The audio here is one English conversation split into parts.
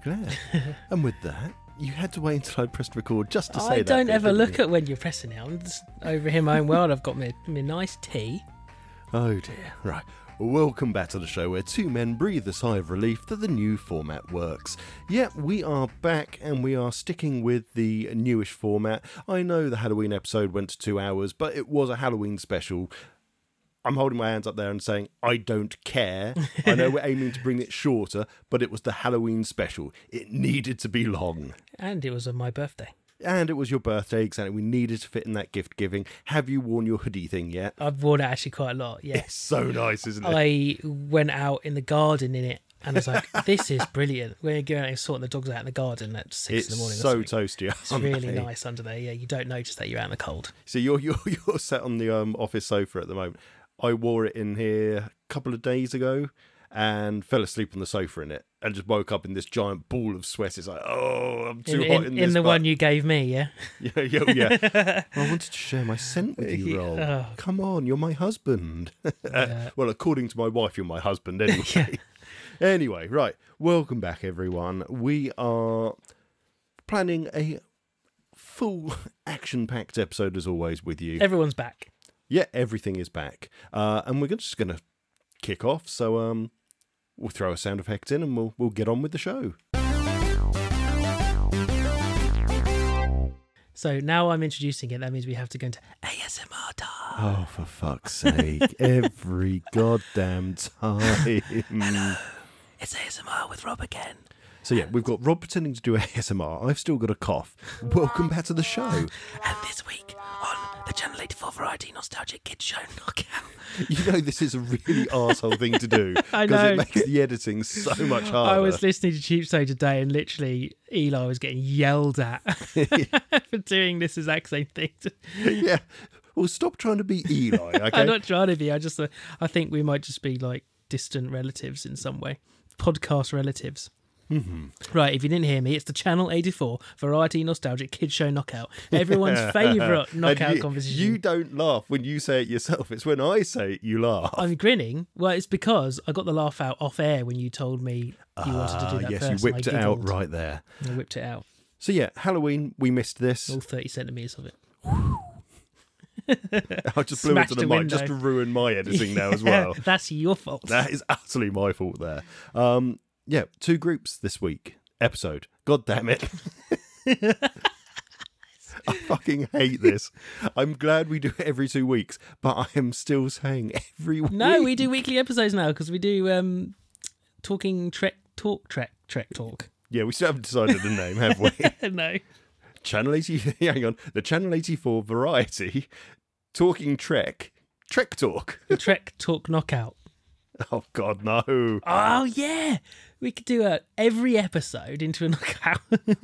glad. And with that, you had to wait until I'd pressed record just to say that. I don't bit, ever didn't look you? at when you're pressing it. I'm just over here in my own world. I've got my nice tea. Oh dear. Right. Welcome back to the show where two men breathe a sigh of relief that the new format works. Yeah, we are back and we are sticking with the newish format. I know the Halloween episode went to 2 hours, but it was a Halloween special. I'm holding my hands up there and saying, I don't care. I know we're aiming to bring it shorter, but it was the Halloween special. It needed to be long. And it was on my birthday. And it was your birthday, exactly. We needed to fit in that gift giving. Have you worn your hoodie thing yet? I've worn it actually quite a lot, yeah. It's so nice, isn't it? I went out in the garden in it and I was like, this is brilliant. We're going out and sorting the dogs out in the garden at 6 in the morning. It's so or something. toasty. It's really nice under there. Yeah, you don't notice that you're out in the cold. So you're sat on the office sofa at the moment. I wore it in here a couple of days ago and fell asleep on the sofa in it and just woke up in this giant ball of sweat. It's like, oh, I'm too hot in this. In the one you gave me, yeah? Yeah. I wanted to share my scent with you, Rob. Oh. Come on, you're my husband. Yeah. Well, according to my wife, you're my husband anyway. Yeah. Anyway, right. Welcome back, everyone. We are planning a full action-packed episode, as always, with you. Everyone's back. Yeah, everything is back. And we're just going to kick off. So we'll throw a sound effect in and we'll get on with the show. So now I'm introducing it. That means we have to go into ASMR time. Oh, for fuck's sake. Every goddamn time. It's ASMR with Rob again. So yeah, we've got Rob pretending to do ASMR. I've still got a cough. Welcome back to the show. And this week on the Channel 84 Variety Nostalgic Kids Show Knockout. You know this is a really arsehole thing to do. I Because know. it makes the editing so much harder. I was listening to Cheap Show today and literally Eli was getting yelled at for doing this exact same thing. Yeah. Well, stop trying to be Eli, okay? I'm not trying to be. I think we might just be like distant relatives in some way. Podcast relatives. Mm-hmm. Right, if you didn't hear me, it's the Channel 84 Variety Nostalgic Kids Show Knockout. Everyone's favourite knockout competition. You don't laugh when you say it yourself. It's when I say it you laugh. I'm grinning. Well, it's because I got the laugh out off air when you told me you wanted to do that yes, first. you whipped and it I out giggled. right there. I whipped it out. So yeah, Halloween, we missed this. All 30 centimetres of it. I just blew Smashed into the the mic just to window. ruin my editing now as well. That's your fault. That is utterly my fault there. Yeah, 2 groups this week. Episode. God damn it. I fucking hate this. I'm glad we do it every 2 weeks, but I am still saying every week. No, we do weekly episodes now because we do Trek Talk. Yeah, we still haven't decided the name, have we? No. Channel 80, hang on, the Channel 84 Variety Talking Trek Talk. The Trek Talk Knockout. Oh God, no. Oh, yeah. We could do every episode into a knockout.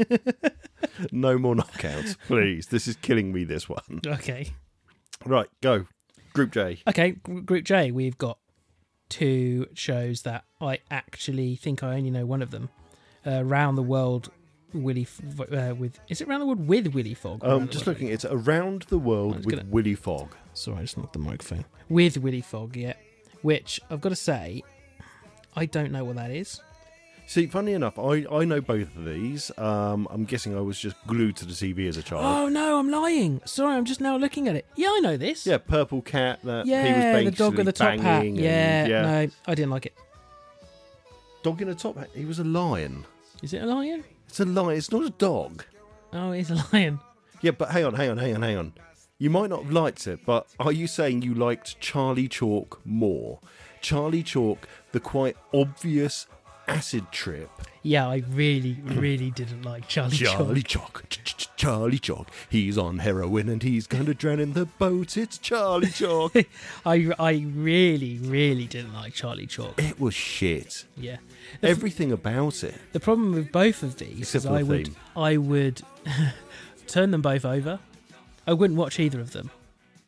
No more knockouts, please. This is killing me, this one. Okay. Right, go. Group J. Okay, Group J, we've got 2 shows that I actually think I only know one of them. Round the World with... Is it Round the World with Willy Fogg? Just looking, it's Around the World with Willy Fogg. Sorry, I just knocked the microphone. With Willy Fogg, yeah. Which, I've got to say, I don't know what that is. See, funny enough, I know both of these. I'm guessing I was just glued to the TV as a child. Oh, no, I'm lying. Sorry, I'm just now looking at it. Yeah, I know this. Yeah, Purple Cat. That he was Yeah, basically the dog with the top hat. banging and- Yeah, no, I didn't like it. Dog in a top hat. He was a lion. Is it a lion? It's a lion. It's not a dog. Oh, it's a lion. Yeah, but hang on. You might not have liked it, but are you saying you liked Charlie Chalk more? Charlie Chalk, the quite obvious acid trip. Yeah, I really, really didn't like Charlie Chalk. Charlie Chalk. He's on heroin and he's going to drown in the boat. It's Charlie Chalk. I really, really didn't like Charlie Chalk. It was shit. Yeah. Everything about it. The problem with both of these Except is for the theme. I would turn them both over. I wouldn't watch either of them.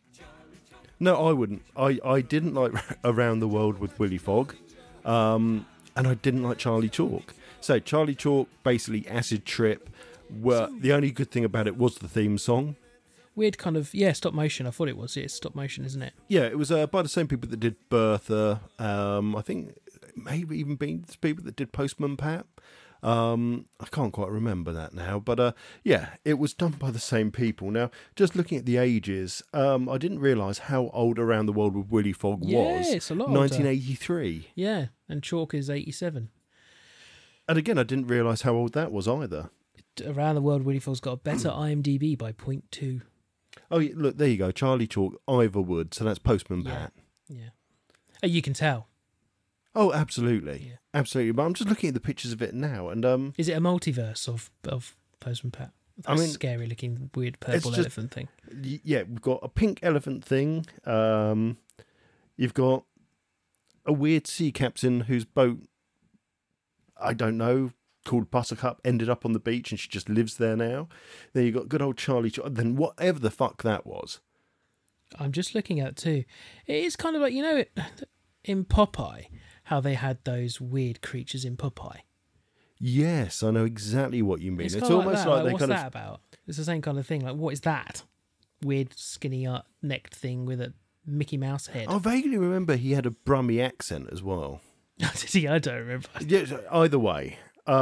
No, I wouldn't. I didn't like Around the World with Willy Fogg. And I didn't like Charlie Chalk. So Charlie Chalk, basically acid trip. The only good thing about it was the theme song. Weird kind of, stop motion. I thought it was. It's stop motion, isn't it? Yeah, it was by the same people that did Bertha. I think maybe even been the people that did Postman Pat. I can't quite remember that now, but yeah, it was done by the same people. Now, just looking at the ages, I didn't realise how old Around the World with Willy Fogg was. Yeah, it's a lot older. 1983. Yeah, and Chalk is 87. And again, I didn't realise how old that was either. Around the World, Willy Fogg's got a better IMDb by 0.2. Oh, yeah, look, there you go. Charlie Chalk, Ivor Wood, so that's Postman Pat. Yeah. Oh, you can tell. Oh, absolutely. Yeah. Absolutely. But I'm just looking at the pictures of it now, and Is it a multiverse of Postman Pat? That's I mean, a scary looking weird purple elephant thing. yeah, we've got a pink elephant thing. You've got a weird sea captain whose boat, I don't know, called Buttercup, ended up on the beach and she just lives there now. Then you've got good old Charlie. Then whatever the fuck that was. I'm just looking at it too. It is kind of like, in Popeye, how they had those weird creatures in Popeye. Yes, I know exactly what you mean. It's almost like they what's kind that about? It's the same kind of thing. Like, what is that? Weird skinny necked thing with a Mickey Mouse head. I vaguely remember he had a Brummy accent as well. Did he? I don't remember. Yeah, either way,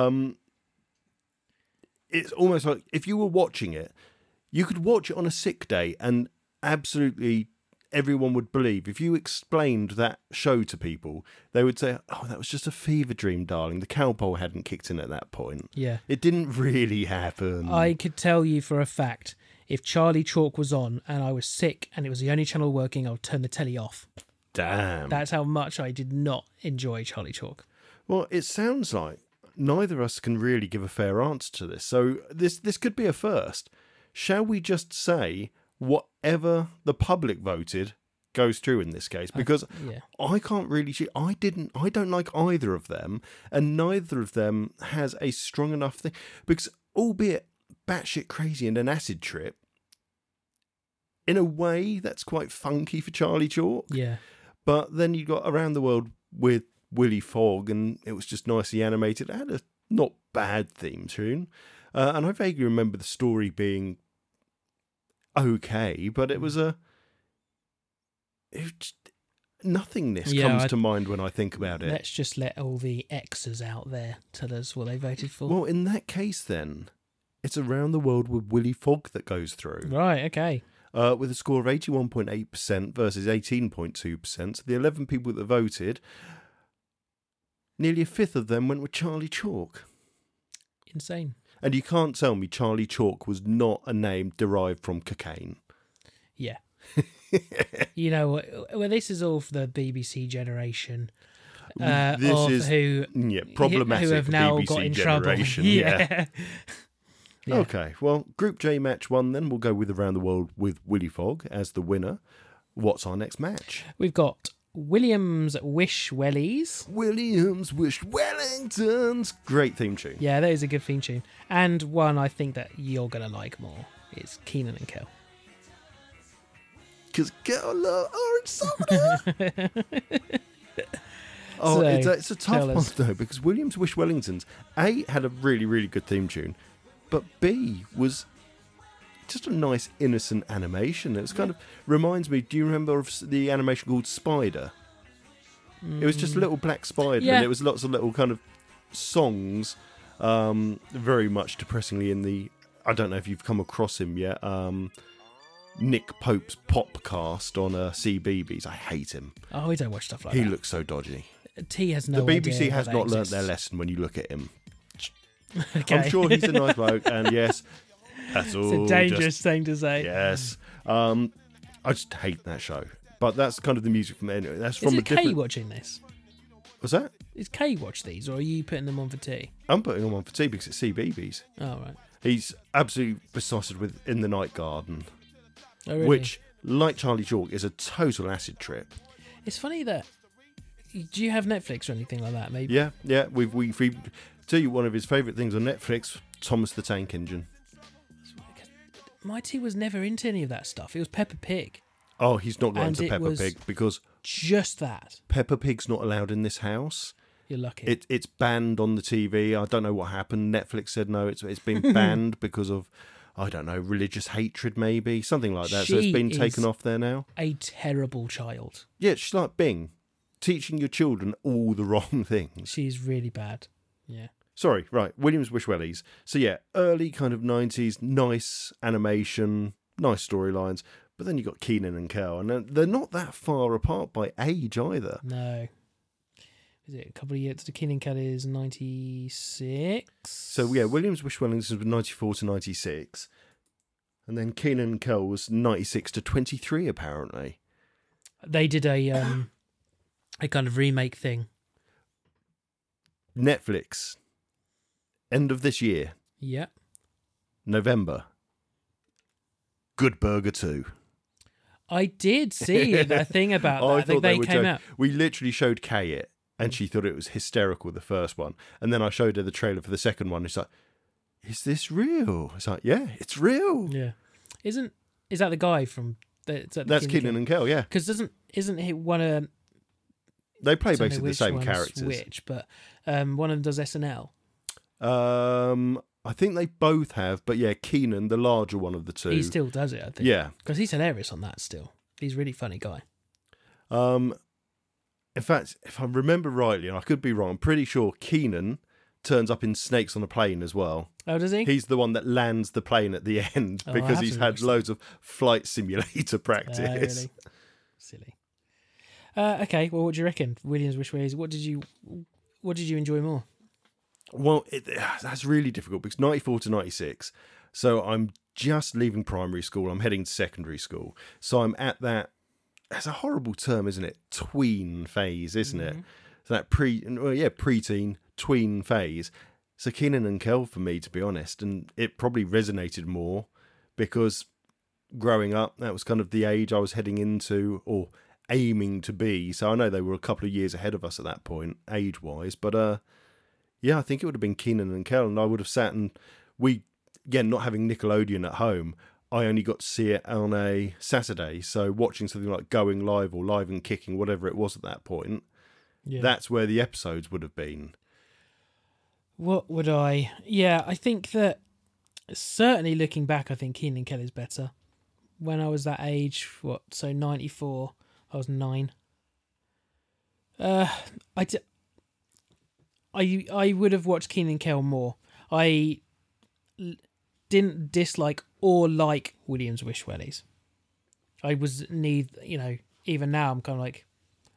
it's almost like if you were watching it, you could watch it on a sick day and absolutely everyone would believe. If you explained that show to people, they would say, oh, that was just a fever dream, darling. The cowpole hadn't kicked in at that point. Yeah. It didn't really happen. I could tell you for a fact, if Charlie Chalk was on and I was sick and it was the only channel working, I would turn the telly off. Damn. That's how much I did not enjoy Charlie Chalk. Well, it sounds like neither of us can really give a fair answer to this. So this could be a first. Shall we just say whatever the public voted goes through in this case? Because I can't really see. I don't like either of them, and neither of them has a strong enough thing. Because albeit batshit crazy and an acid trip, in a way that's quite funky for Charlie Chalk. Yeah. But then you got Around the World with Willy Fogg, and it was just nicely animated. It had a not bad theme tune, and I vaguely remember the story being okay, but it was nothingness comes to mind when I think about it. Let's just let all the X's out there tell us what they voted for. Well, in that case, then it's Around the World with Willy Fogg that goes through. Right. Okay. With a score of 81.8% versus 18.2%. So the 11 people that voted, nearly a fifth of them went with Charlie Chalk. Insane. And you can't tell me Charlie Chalk was not a name derived from cocaine. Yeah. You know, well, this is all for the BBC generation. Problematic who have now BBC got in generation. trouble. Yeah. Yeah. Okay, well, Group J match 1 then. We'll go with Around the World with Willy Fogg as the winner. What's our next match? We've got Williams Wish Wellies. Williams Wish Wellingtons. Great theme tune. Yeah, that is a good theme tune. And one I think that you're going to like more is Keenan and Kel. Because Kel love orange soda. So, it's a tough one, though, because Williams Wish Wellingtons, A, had a really, really good theme tune, but B, was just a nice, innocent animation. It was kind of reminds me, do you remember of the animation called Spider? It was just a little black spider, and it was lots of little kind of songs, very much depressingly in the, I don't know if you've come across him yet, Nick Pope's Popcast on CBeebies. I hate him. Oh, we don't watch stuff like that. He looks so dodgy. T has no idea. The BBC has not learnt their lesson when you look at him. Okay. I'm sure he's a nice bloke, and yes, that's all. It's a dangerous thing to say. Yes. I just hate that show. But that's kind of the music from anyway. That's from Is Kay watching this? What's that? Is Kay watch these, or are you putting them on for tea? I'm putting them on for tea because it's CBeebies. Oh, right. He's absolutely besotted with In the Night Garden. Oh, really? Which, like Charlie Chalk, is a total acid trip. It's funny that... Do you have Netflix or anything like that, maybe? Yeah. We tell you one of his favourite things on Netflix, Thomas the Tank Engine. My T was never into any of that stuff. It was Peppa Pig. Oh, he's not got into Peppa Pig because... Just that. Peppa Pig's not allowed in this house. You're lucky. It's banned on the TV. I don't know what happened. Netflix said no, it's been banned because of... I don't know, religious hatred maybe, something like that. So it's been taken off there now. A terrible child. Yeah, she's like Bing, teaching your children all the wrong things. She's really bad. Yeah. Sorry, right. Williams Wishwellies. So yeah, early kind of 90s, nice animation, nice storylines. But then you got Keenan and Kel, and they're not that far apart by age either. No. Is it a couple of years? The Keenan Kel is 96. So yeah, Williams Wishwellingtons was 94 to 96. And then Keenan and Kel was 96 to 23, apparently. They did a kind of remake thing. Netflix. End of this year. Yeah. November. Good Burger 2. I did see a thing about that. I think they came out. We literally showed Kay it, and she thought it was hysterical, the first one. And then I showed her the trailer for the second one. It's like, is this real? It's like, yeah, it's real. Yeah. Is that the guy from... That's Keenan and Kel, yeah. Because isn't he one of... They play basically the same characters. Which, but one of them does SNL. I think they both have, but yeah, Keenan, the larger one of the two. He still does it, I think. Yeah. Because he's hilarious on that still. He's a really funny guy. In fact, if I remember rightly, and I could be wrong, I'm pretty sure Keenan turns up in Snakes on a Plane as well. Oh, does he? He's the one that lands the plane at the end because he's had loads of flight simulator practice. Really? Silly. Okay, well, what do you reckon? Williams Wishways, what did you enjoy more? Well, that's really difficult because 94 to 96. So I'm just leaving primary school. I'm heading to secondary school. So I'm at that, that's a horrible term, isn't it? Tween phase, isn't it? So that preteen, tween phase. So Keenan and Kel for me, to be honest. And it probably resonated more because growing up, that was kind of the age I was heading into or aiming to be. So I know they were a couple of years ahead of us at that point, age-wise. But, yeah, I think it would have been Keenan and Kel, and I would have sat and again, not having Nickelodeon at home, I only got to see it on a Saturday. So watching something like Going Live or Live and Kicking, whatever it was at that point, that's where the episodes would have been. What would I... Yeah, I think that certainly looking back, I think Keenan and Kel is better. When I was that age, so 94, I was 9. I would have watched Keenan and Kel more. I didn't dislike or like Williams Wishwellies. I was even now I'm kind of like,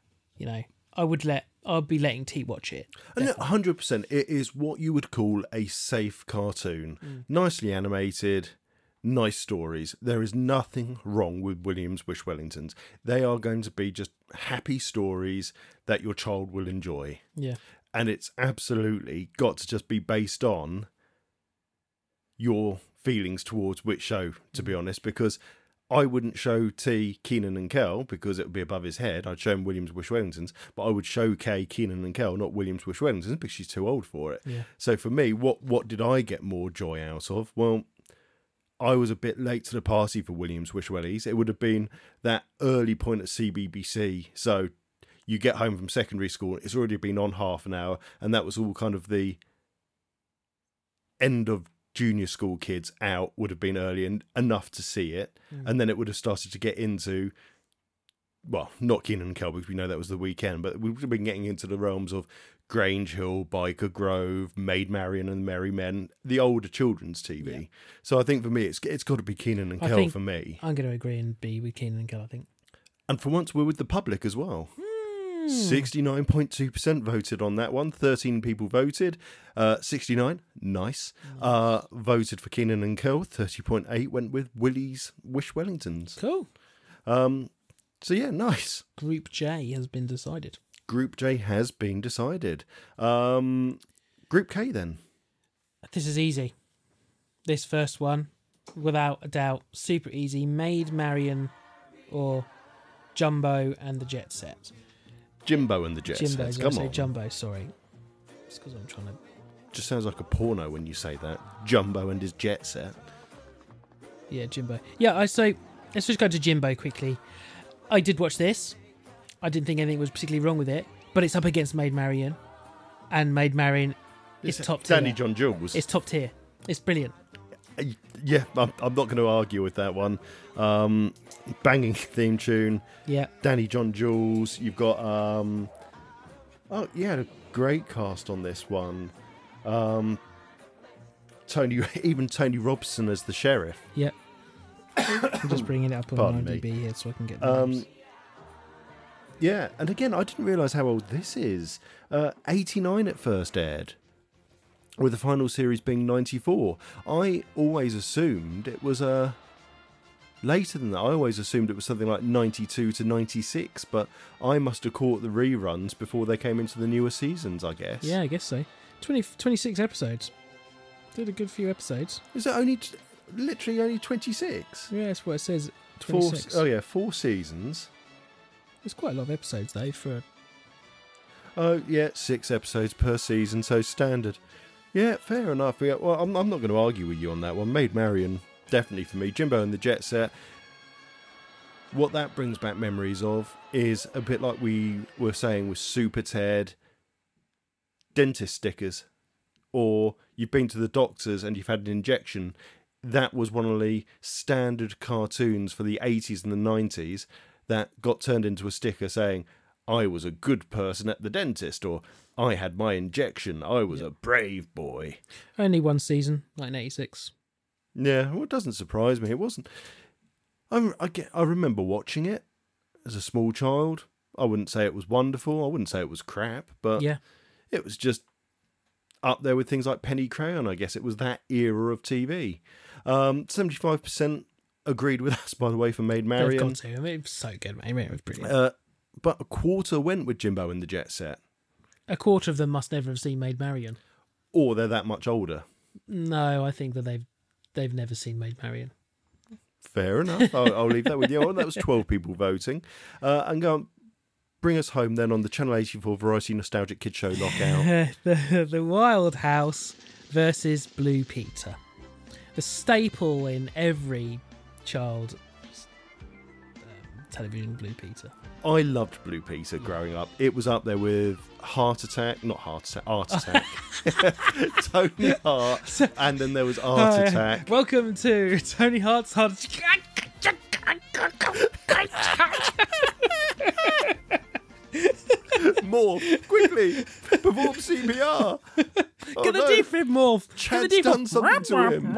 I'll be letting T watch it. And 100%, it is what you would call a safe cartoon. Nicely animated, nice stories. There is nothing wrong with Williams Wishwellingtons. They are going to be just happy stories that your child will enjoy. Yeah. And it's absolutely got to just be based on your feelings towards which show, to be honest, because I wouldn't show T Keenan and Kel because it would be above his head. I'd show him Williams Wishwellingtons, but I would show K Keenan and Kel, not Williams Wishwellingtons, because she's too old for it. Yeah. So for me, what did I get more joy out of? Well, I was a bit late to the party for Williams Wishwellies. It would have been that early point at CBBC. So you get home from secondary school, it's already been on half an hour, and that was all kind of the end of junior school kids out, would have been early and enough to see it. And then it would have started to get into, well, not Keenan and Kel because we know that was the weekend, but we would have been getting into the realms of Grange Hill, Biker Grove, Maid Marian and Merry Men, the older children's TV. Yeah. So I think for me, it's got to be Keenan and Kel for me. I'm going to agree and be with Keenan and Kel, I think. And for once, we're with the public as well. 69.2% voted on that one. 13 people voted. 69, nice. Voted for Keenan and Kel. 30.8 went with Willie's Wishwellingtons. Cool. So yeah, nice. Group J has been decided. Group J has been decided. Group K then. This is easy. This first one, without a doubt, super easy. Maid Marian or Jumbo and the Jet Set. Jimbo and the Jet Set. Come on. Jumbo, sorry. It's because I'm trying to... Just sounds like a porno when you say that. Jumbo and his Jet Set. Yeah, Jimbo. Yeah, so let's just go to Jimbo quickly. I did watch this. I didn't think anything was particularly wrong with it, but it's up against Maid Marian. And Maid Marian is top tier. Danny John Jules. It's top tier. It's brilliant. Yeah, I'm not going to argue with that one. Banging theme tune. Yeah. Danny John Jules. You've got... you had a great cast on this one. Even Tony Robson as the sheriff. Yep. I'm just bringing it up on Pardon me. IMDb here so I can get the names. Yeah, and again, I didn't realise how old this is. 89 it first aired, with the final series being 94. I always assumed it was later than that. I always assumed it was something like 92 to 96, but I must have caught the reruns before they came into the newer seasons, I guess. Yeah, I guess so. 26 episodes. Did a good few episodes. Is it literally only 26? Yeah, that's what it says. 26. 4 seasons. There's quite a lot of episodes though for. Oh, yeah, 6 episodes per season, so standard. Yeah, fair enough. Yeah, well, I'm not going to argue with you on that one. Maid Marian, definitely for me. Jimbo and the Jet Set. What that brings back memories of is a bit like we were saying with Super Ted, dentist stickers, or you've been to the doctors and you've had an injection. That was one of the standard cartoons for the 80s and the 90s that got turned into a sticker saying, I was a good person at the dentist, or I had my injection, I was a brave boy. Only one season, 1986. Yeah, well, it doesn't surprise me. It wasn't. I remember watching it as a small child. I wouldn't say it was wonderful. I wouldn't say it was crap, but Yeah. it was just up there with things like Penny Crayon. I guess it was that era of TV. 75% agreed with us, by the way, for Maid They've Marian. got to. I mean, it was so good, mate. I mean, it was brilliant. But a quarter went with Jimbo and the Jet Set. A quarter of them must never have seen Maid Marian. Or they're that much older. No, I think that they've never seen Maid Marian. Fair enough. I'll leave that with you. Oh, that was 12 people voting. And go on, bring us home then on the Channel 84 Variety Nostalgic Kids Show knockout. the Wild House versus Blue Peter. The staple in every child television, Blue Peter. I loved Blue Peter growing up. It was up there with Art Attack. Tony Hart. And then there was Art Attack. Welcome to Tony Hart's Heart Attack. Morph, quickly, perform CPR. Get the defib morph. Chad's done something to him.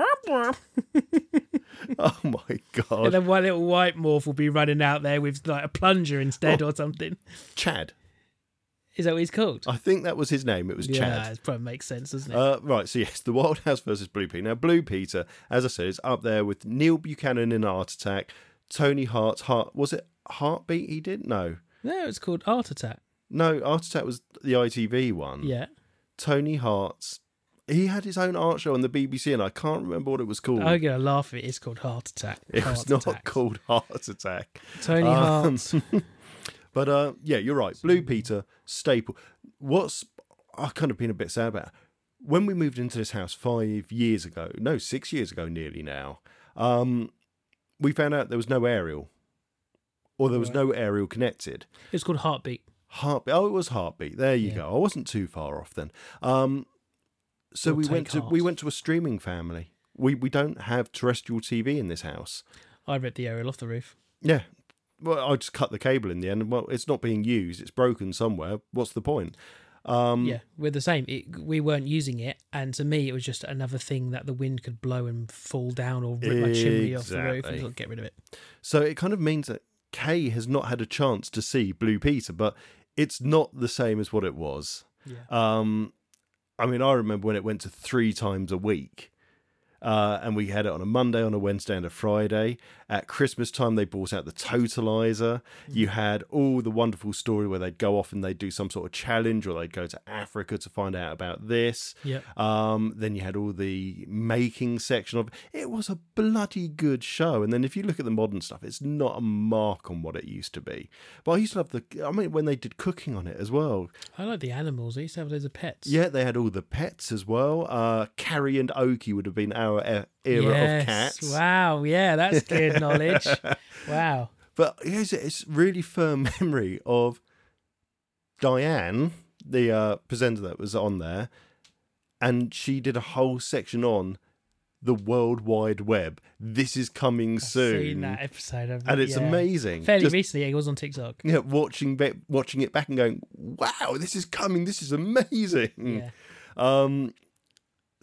Oh my god. And then one little white morph will be running out there with like a plunger instead or something. Chad. Is that what he's called? I think that was his name. It was Chad. Yeah, it probably makes sense, doesn't it? Right, so yes, the Wild House versus Blue Peter. Now, Blue Peter, as I said, is up there with Neil Buchanan in Art Attack, Tony Hart's Was it Heartbeat he did? No. No, it's called Art Attack. No, Art Attack was the ITV one. Yeah. Tony Hart's. He had his own art show on the BBC, and I can't remember what it was called. I'm going to laugh if it's called Heart Attack. It was not called Heart Attack. Tony Hart. But yeah, you're right. Blue Peter, staple. I've kind of been a bit sad about, when we moved into this house 6 years ago nearly now, we found out there was no aerial. Or there was no aerial connected. It's called Heartbeat. Heartbeat. Oh, it was Heartbeat. There you go. I wasn't too far off then. So we went to a streaming family. We don't have terrestrial TV in this house. I ripped the aerial off the roof. Yeah. Well, I just cut the cable in the end. Well, it's not being used. It's broken somewhere. What's the point? Yeah, we're the same. We weren't using it, and to me, it was just another thing that the wind could blow and fall down or rip my chimney off the roof and get rid of it. So it kind of means that Kay has not had a chance to see Blue Peter, but it's not the same as what it was. Yeah. I mean, I remember when it went to 3 times a week. And we had it on a Monday, on a Wednesday and a Friday. At Christmas time, they brought out the Totalizer. You had all the wonderful story where they'd go off and they'd do some sort of challenge, or they'd go to Africa to find out about this. Yeah. Then you had all the making section of it. It was a bloody good show. And then if you look at the modern stuff, it's not a mark on what it used to be. But I used to love when they did cooking on it as well. I like the animals. I used to have loads of pets. Yeah, they had all the pets as well. Carrie and Okie would have been our era of cats. Wow, yeah, that's good knowledge. Wow. But it's really firm memory of Diane, the presenter that was on there, and she did a whole section on the World Wide Web. This is coming soon. I've seen that episode, and it's amazing. Fairly recently, it was on TikTok. Yeah, watching it back and going, wow, this is coming. This is amazing. Yeah.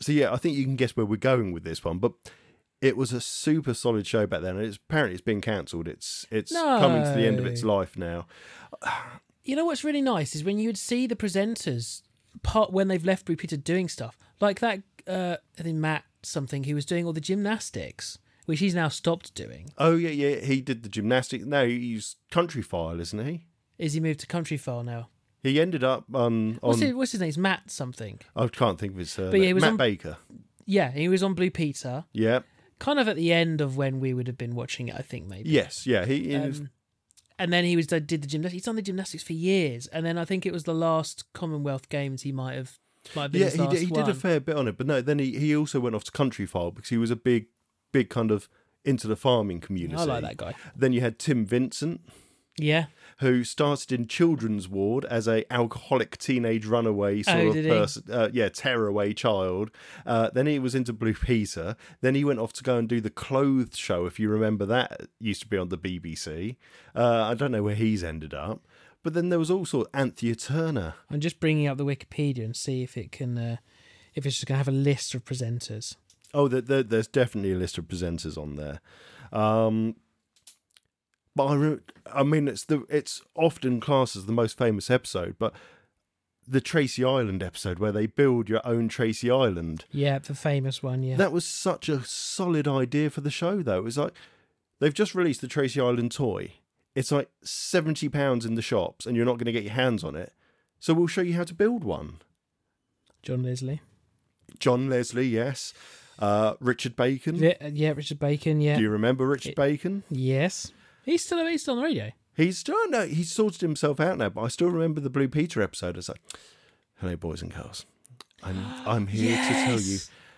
So yeah, I think you can guess where we're going with this one, but it was a super solid show back then, and apparently it's been cancelled. It's coming to the end of its life now. You know what's really nice is when you would see the presenters when they've left Blue Peter doing stuff like that. I think Matt something who was doing all the gymnastics, which he's now stopped doing. Oh yeah, he did the gymnastics. No, he's Countryfile, isn't he? Is he moved to Countryfile now? He ended up on what's his name? It's Matt something. I can't think of his surname. But yeah, he was Matt Baker. Yeah, he was on Blue Peter. Yeah. Kind of at the end of when we would have been watching it, I think, maybe. Yes, yeah. And then he did the gymnastics. He's done the gymnastics for years. And then I think it was the last Commonwealth Games he might have been his last he did a fair bit on it. But no, then he also went off to Countryfile because he was a big kind of into the farming community. I like that guy. Then you had Tim Vincent. Yeah. Who started in Children's Ward as a alcoholic teenage runaway sort of person, tearaway child. Then he was into Blue Peter. Then he went off to go and do the Clothes Show, if you remember that. It used to be on the BBC. I don't know where he's ended up. But then there was also Anthea Turner. I'm just bringing up the Wikipedia and see if it can, if it's just going to have a list of presenters. Oh, there's definitely a list of presenters on there. But I mean, it's often classed as the most famous episode, but the Tracy Island episode where they build your own Tracy Island. Yeah, the famous one, yeah. That was such a solid idea for the show, though. It was like, they've just released the Tracy Island toy. It's like £70 in the shops, and you're not going to get your hands on it. So we'll show you how to build one. John Leslie, yes. Richard Bacon. Yeah, Richard Bacon, yeah. Do you remember Richard Bacon? Yes. He's still on the radio. He's sorted himself out now, but I still remember the Blue Peter episode. It's like, hello, boys and girls. I'm here to tell you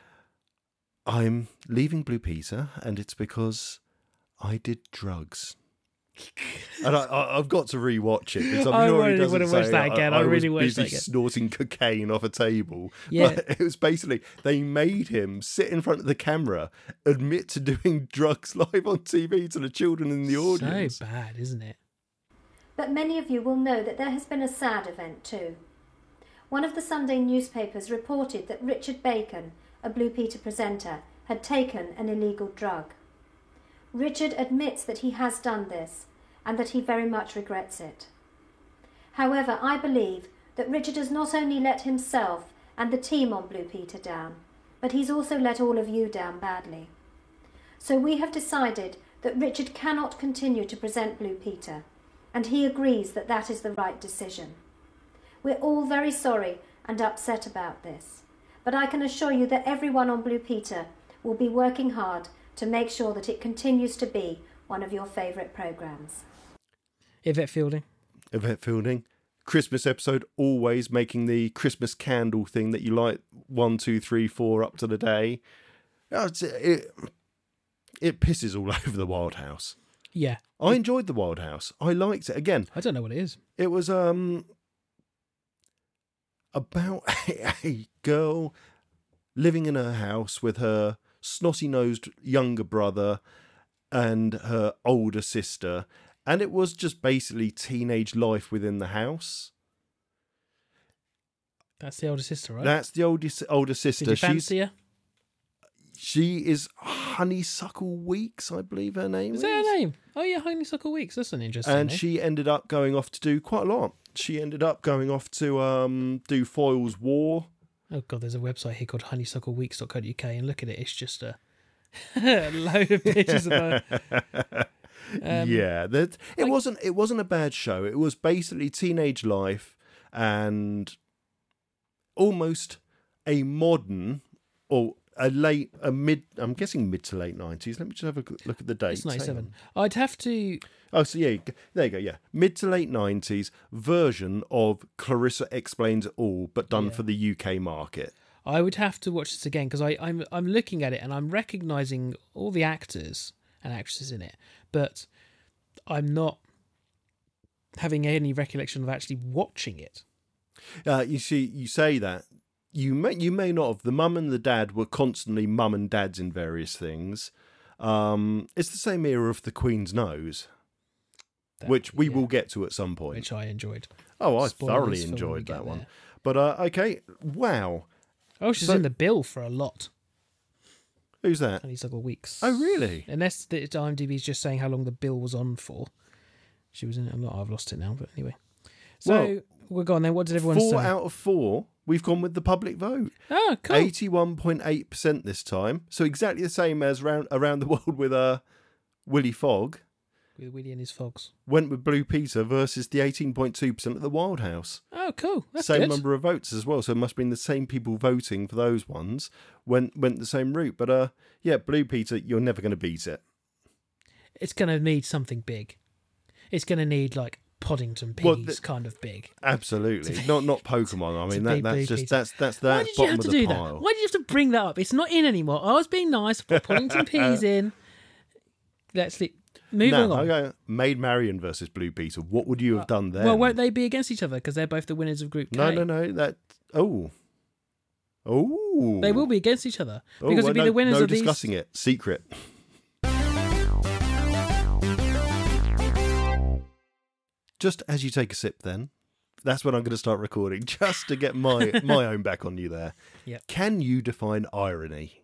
I'm leaving Blue Peter, and it's because I did drugs. And I've got to rewatch it because I'm sure he doesn't want to watch that again. I really was watched that busy again. snorting cocaine off a table. Yeah, but it was basically they made him sit in front of the camera, admit to doing drugs live on TV to the children in the audience. So bad, isn't it? But many of you will know that there has been a sad event too. One of the Sunday newspapers reported that Richard Bacon, a Blue Peter presenter, had taken an illegal drug. Richard admits that he has done this and that he very much regrets it. However, I believe that Richard has not only let himself and the team on Blue Peter down, but he's also let all of you down badly. So we have decided that Richard cannot continue to present Blue Peter, and he agrees that that is the right decision. We're all very sorry and upset about this, but I can assure you that everyone on Blue Peter will be working hard to make sure that it continues to be one of your favourite programmes. Yvette Fielding. Christmas episode, always making the Christmas candle thing that you light 1, 2, 3, 4 up to the day. It pisses all over the Wild House. Yeah. I enjoyed the Wild House. I liked it. Again, I don't know what it is. It was about a girl living in her house with her snotty-nosed younger brother and her older sister, and it was just basically teenage life within the house. That's the older sister, right? That's the older sister. Did you fancy her? She is Honeysuckle Weeks, I believe her name is. Is that her name? Oh yeah, Honeysuckle Weeks. That's an interesting And name. she ended up going off to do quite a lot. She ended up going off to do Foyle's War. Oh god, there's a website here called honeysuckleweeks.co.uk, and look at it, it's just a load of pictures of her. It wasn't a bad show. It was basically teenage life and almost a modern or I'm guessing mid to late 90s. Let me just have a look at the dates. It's 97. I'd have to... Oh, so yeah, there you go, yeah. Mid to late 90s version of Clarissa Explains It All, but done for the UK market. I would have to watch this again, because I'm looking at it and I'm recognising all the actors and actresses in it, but I'm not having any recollection of actually watching it. You see, you say that. You may not have. The mum and the dad were constantly mum and dads in various things. It's the same era of The Queen's Nose, which we will get to at some point. Which I enjoyed. Oh, I Spoilers thoroughly for when we enjoyed get that one. there. But, okay, wow. Oh, she's So- in the bill for a lot. Who's that? Only several weeks. Oh, really? Unless the IMDb's just saying how long the bill was on for. She was in it a lot. I've lost it now, but anyway. So Well, we're gone then. What did everyone 4 say? out of 4. We've gone with the public vote. Oh, cool. 81.8% this time. So exactly the same as around the world with Willy Fogg. With Willie and his fogs. Went with Blue Peter versus the 18.2% of the Wild House. Oh, cool. That's Same good. number of votes as well. So it must have been the same people voting for those ones. Went the same route. But yeah, Blue Peter, you're never going to beat it. It's going to need something big. It's going to need like Poddington Peas Well, kind of big. Absolutely. Not Pokemon. I mean, big that's Blue just Peter. that's Why the did you bottom have of to the do pile. that? Why did you have to bring that up? It's not in anymore. I was being nice. Put Poddington Peas in. Let's move Now, on. I go Maid Marian versus Blue Peter. What would you have done there? Well, won't they be against each other because they're both the winners of Group K? No. That oh. They will be against each other Oh, because well, it'll be no, the winners no of these. discussing it. Secret. Just as you take a sip, then that's when I'm going to start recording, just to get my own back on you there. Yep. Can you define irony?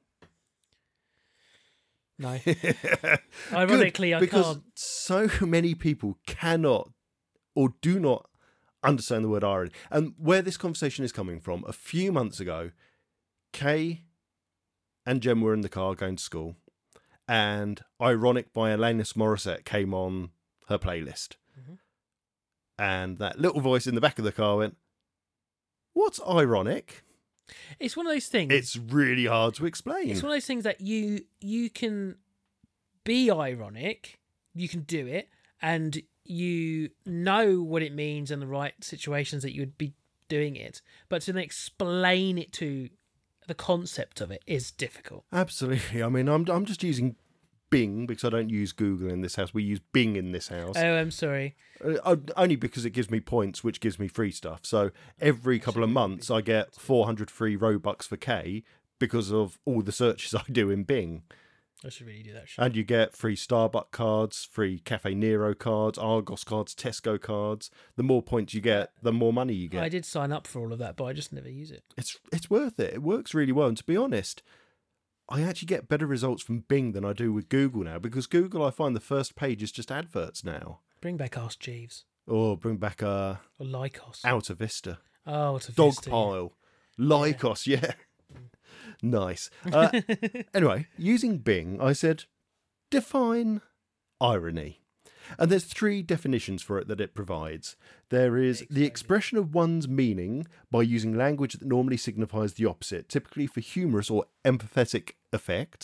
No. Ironically, Good, I because can't. so many people cannot or do not understand the word irony. And where this conversation is coming from, a few months ago, Kay and Jem were in the car going to school, and Ironic by Alanis Morissette came on her playlist. Mhm. And that little voice in the back of the car went, "What's ironic?" It's one of those things. It's really hard to explain. It's one of those things that you can be ironic, you can do it, and you know what it means in the right situations that you would be doing it. But to then explain it to the concept of it is difficult. Absolutely. I mean, I'm just using Bing because I don't use Google in this house. We use Bing in this house. Oh, I'm sorry. Only because it gives me points, which gives me free stuff. So every couple of months, I get 400 free Robux for K because of all the searches I do in Bing. I should really do that. And you get free Starbucks cards, free Cafe Nero cards, Argos cards, Tesco cards. The more points you get, the more money you get. I did sign up for all of that, but I just never use it. It's worth it. It works really well. And to be honest, I actually get better results from Bing than I do with Google now, because Google, I find the first page is just adverts now. Bring back Ask Jeeves. Or bring back Or Lycos. Outer Vista. Oh, it's a Dog Vista, Pile. Lycos, yeah. Nice. Anyway, using Bing, I said, define irony. And there's 3 definitions for it that it provides. There is the expression of one's meaning by using language that normally signifies the opposite, typically for humorous or empathetic effect.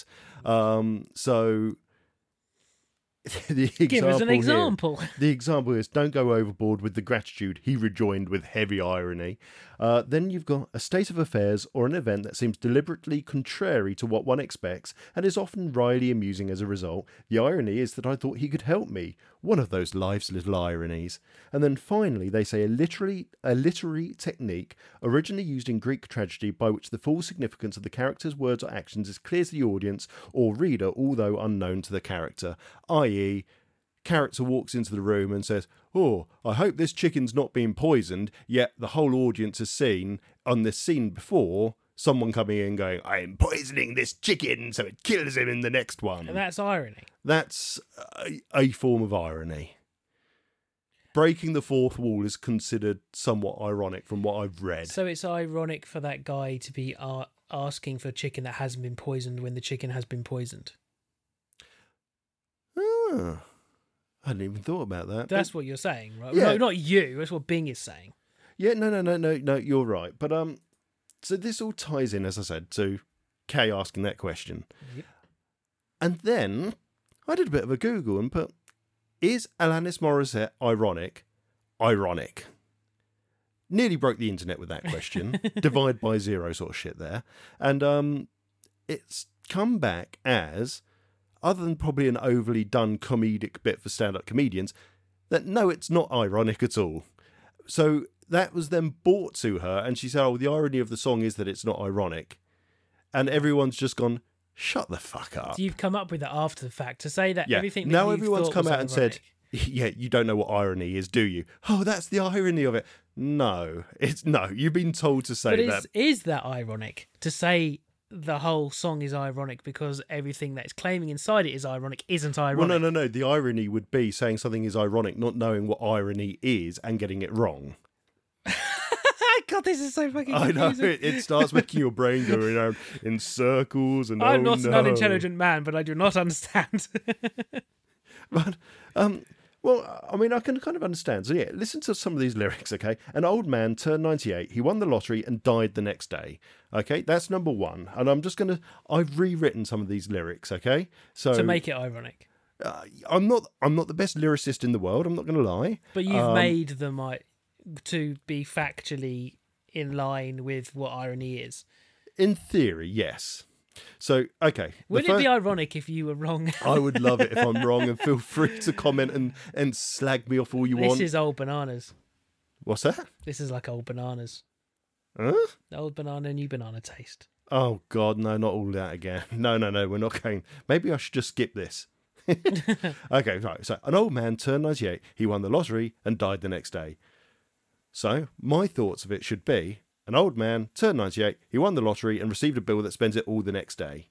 So the example Give us an here- example. the example is, don't go overboard with the gratitude, he rejoined with heavy irony. Then you've got a state of affairs or an event that seems deliberately contrary to what one expects and is often wryly amusing as a result. The irony is that I thought he could help me. One of those life's little ironies. And then finally, they say a literary technique originally used in Greek tragedy by which the full significance of the character's words or actions is clear to the audience or reader, although unknown to the character, i.e., character walks into the room and says, "Oh, I hope this chicken's not being poisoned," yet the whole audience has seen on this scene before someone coming in going, "I am poisoning this chicken so it kills him in the next one." And that's irony. That's a form of irony. Breaking the fourth wall is considered somewhat ironic from what I've read. So it's ironic for that guy to be asking for chicken that hasn't been poisoned when the chicken has been poisoned. Ah, I hadn't even thought about that. That's what you're saying, right? Yeah. No, not you. That's what Bing is saying. Yeah, no, you're right. But so this all ties in, as I said, to Kay asking that question. Yep. And then I did a bit of a Google and put, is Alanis Morissette ironic? Ironic. Nearly broke the internet with that question. Divide by 0 sort of shit there. And it's come back as, other than probably an overly done comedic bit for stand-up comedians, that no, it's not ironic at all. So that was then brought to her, and she said, "Oh, the irony of the song is that it's not ironic." And everyone's just gone, "Shut the fuck up." So you've come up with it after the fact to say that Yeah. everything that Now you've everyone's thought come was out and said, ironic. Yeah, you don't know what irony is, do you? Oh, that's the irony of it. No, you've been told to say But that. is that ironic to say the whole song is ironic because everything that it's claiming inside it is ironic isn't ironic? Well, no. The irony would be saying something is ironic, not knowing what irony is and getting it wrong. God, this is so fucking I confusing. know, it starts making your brain go around in circles and I'm oh, not no. an unintelligent man, but I do not understand. But, well, I mean, I can kind of understand. So, yeah, listen to some of these lyrics, okay? An old man turned 98. He won the lottery and died the next day. Okay, that's number one. And I've rewritten some of these lyrics, okay? So To make it ironic. I'm not the best lyricist in the world. I'm not going to lie. But you've made them to be factually in line with what irony is. In theory, yes. So, okay. Wouldn't it be ironic if you were wrong? I would love it if I'm wrong, and feel free to comment and slag me off all you want. This is old bananas. What's that? This is like old bananas. Huh? The old banana, new banana taste. Oh, God, no, not all that again. No, we're not going. Maybe I should just skip this. Okay, right. So, an old man turned 98. He won the lottery and died the next day. So, my thoughts of it should be, an old man turned 98. He won the lottery and received a bill that spends it all the next day.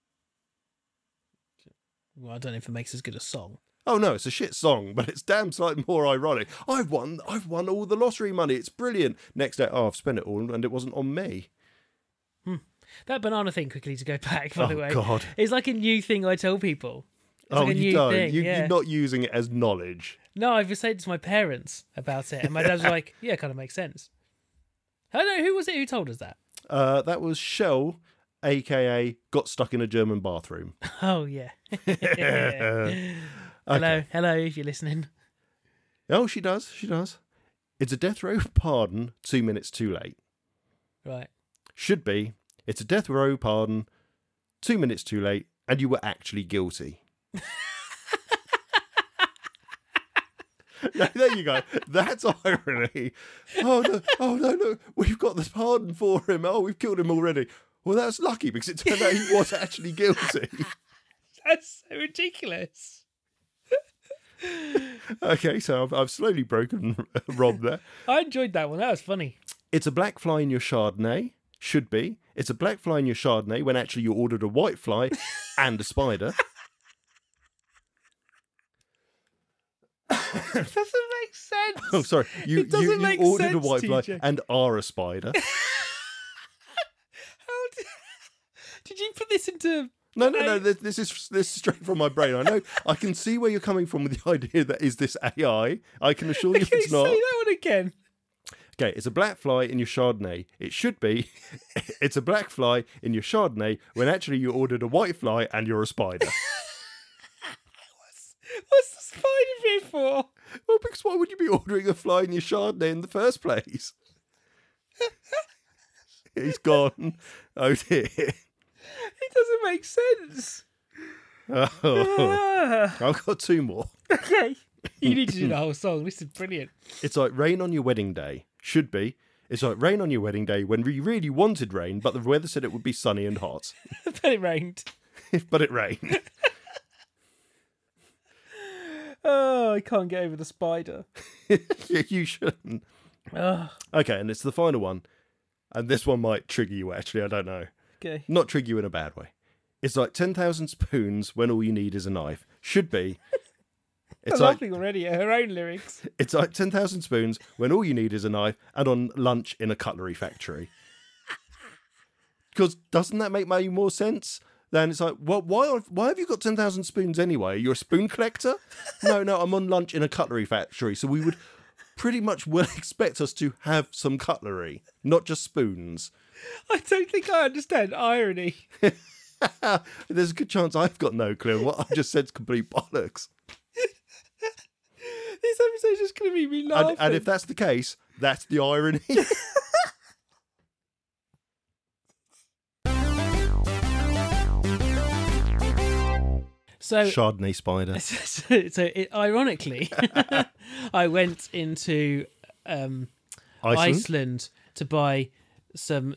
Well, I don't know if it makes as good a song. Oh no, it's a shit song, but it's damn sight more ironic. I've won all the lottery money. It's brilliant. Next day, I've spent it all and it wasn't on me. That banana thing, quickly to go back, by the way. Oh God. It's like a new thing I tell people. It's like a you new don't. thing, yeah. You're not using it as knowledge. No, I've been saying to my parents about it, and my dad's like, yeah, it kind of makes sense. I don't know, who was it who told us that? That was Shell, aka got stuck in a German bathroom. Oh, yeah. Okay. Hello, if you're listening. Oh, she does. It's a death row pardon 2 minutes too late. Right. Should be, it's a death row pardon 2 minutes too late, and you were actually guilty. No, there you go. That's irony. Oh no, we've got this pardon for him. Oh, we've killed him already. Well, that's lucky because it turned out he was actually guilty. That's so ridiculous. Okay, so I've slowly broken Rob there. I enjoyed that one. That was funny. It's a black fly in your Chardonnay. Should be. It's a black fly in your Chardonnay when actually you ordered a white fly and a spider. It doesn't make sense. Oh, sorry. You ordered a white fly TJ. and are a spider. How did you put this into... No. This is straight from my brain. I know. I can see where you're coming from with the idea that is this AI. I can assure you Can you it's not. say that one again? Okay, it's a black fly in your Chardonnay. It should be. It's a black fly in your Chardonnay when actually you ordered a white fly and you're a spider. What's the spider bit for? Well, because why would you be ordering a fly in your Chardonnay in the first place? He's gone. Oh dear. It doesn't make sense. Oh, I've got two more. Okay. You need to do the whole song. This is brilliant. It's like rain on your wedding day. Should be. It's like rain on your wedding day when we really wanted rain, but the weather said it would be sunny and hot. But it rained. But it rained. Oh, I can't get over the spider. Yeah, you shouldn't. Oh, Okay, and it's the final one. And this one might trigger you, actually. I don't know. okay. Not trigger you in a bad way. It's like 10,000 spoons when all you need is a knife. Should be. It's I'm like laughing already at her own lyrics. it's like 10,000 spoons when all you need is a knife and on lunch in a cutlery factory. Because doesn't that make more sense? Then it's like, well, why have you got 10,000 spoons anyway? You're a spoon collector? No, I'm on lunch in a cutlery factory. So we would pretty much well expect us to have some cutlery, not just spoons. I don't think I understand irony. There's a good chance I've got no clue. What I just said's complete bollocks. This episode's just going to be me laughing. And if that's the case, that's the irony. So, Chardonnay spider. ironically, I went into Iceland to buy some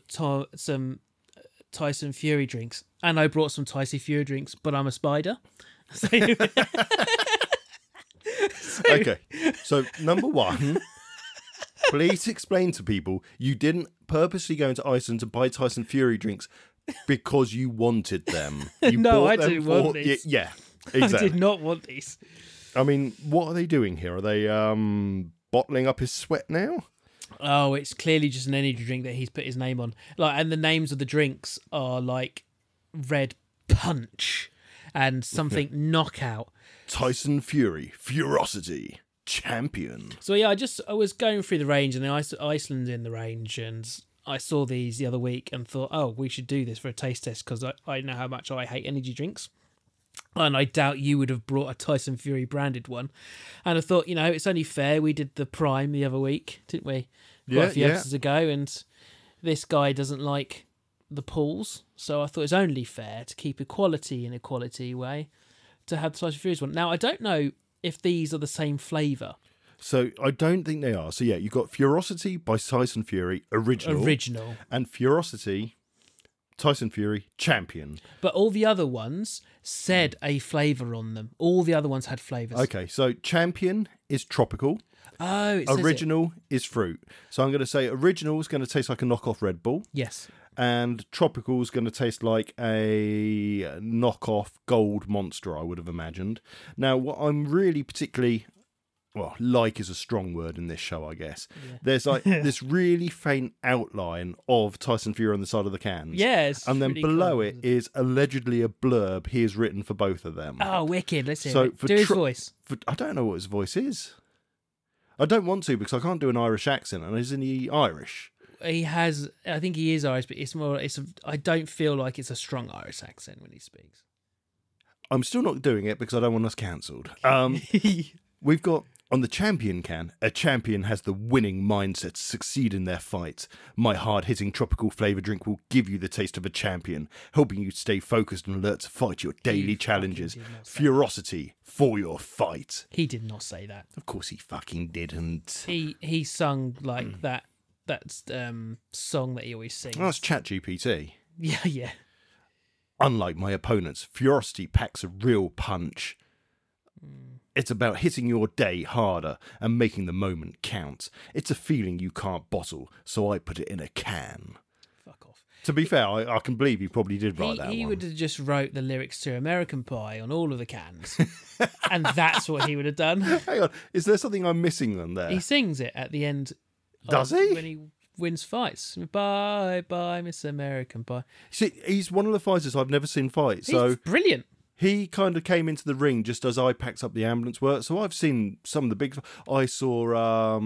Tyson Fury drinks, and I brought some Tyson Fury drinks, but I'm a spider. So, Okay, so number one, please explain to people you didn't purposely go into Iceland to buy Tyson Fury drinks because you wanted them. You No, bought I them didn't want these. Yeah, I exactly. did not want these. I mean, what are they doing here? Are they bottling up his sweat now? Oh, it's clearly just an energy drink that he's put his name on. Like, and the names of the drinks are like Red Punch and something Knockout. Tyson Fury, Furosity, Champion. So yeah, I was going through the range, and Iceland's in the range, and I saw these the other week and thought, oh, we should do this for a taste test because I know how much I hate energy drinks. And I doubt you would have brought a Tyson Fury branded one. And I thought, it's only fair. We did the Prime the other week, didn't we? Quite a few episodes ago. And this guy doesn't like the pools. So I thought it's only fair to keep equality in a quality way to have the Tyson Fury's one. Now, I don't know if these are the same flavour. So I don't think they are. So yeah, you've got Furosity by Tyson Fury, original. And Furosity, Tyson Fury, Champion. But all the other ones said a flavour on them. All the other ones had flavours. Okay, so Champion is tropical. Oh, it says Original is fruit. So I'm going to say original is going to taste like a knockoff Red Bull. Yes. And tropical is going to taste like a knockoff Gold Monster, I would have imagined. Now, what I'm really particularly... Well, like is a strong word in this show, I guess. Yeah. There's like this really faint outline of Tyson Fury on the side of the cans. Yes. And then really below cool. it is allegedly a blurb he has written for both of them. Oh, wicked. Let's hear it. Do his voice. I don't know what his voice is. I don't want to because I can't do an Irish accent. And isn't he Irish? He has, I think he is Irish, but I don't feel like it's a strong Irish accent when he speaks. I'm still not doing it because I don't want us cancelled. We've got... On the Champion can, a champion has the winning mindset to succeed in their fights. My hard-hitting tropical flavour drink will give you the taste of a champion, helping you stay focused and alert to fight your daily challenges. Furosity for your fight. He did not say that. Of course he fucking didn't. He sung like that song that he always sings. Oh, that's ChatGPT. Yeah. Unlike my opponents, Furosity packs a real punch. It's about hitting your day harder and making the moment count. It's a feeling you can't bottle, so I put it in a can. Fuck off. To be fair, I can believe he probably did write that one. He would have just wrote the lyrics to American Pie on all of the cans. And that's what he would have done. Hang on, is there something I'm missing then there? He sings it at the end. Does he? When he wins fights. Bye, bye, Miss American Pie. See, he's one of the fighters I've never seen fight. So he's brilliant. He kind of came into the ring just as I packed up the ambulance work. So I've seen some of the big... I saw...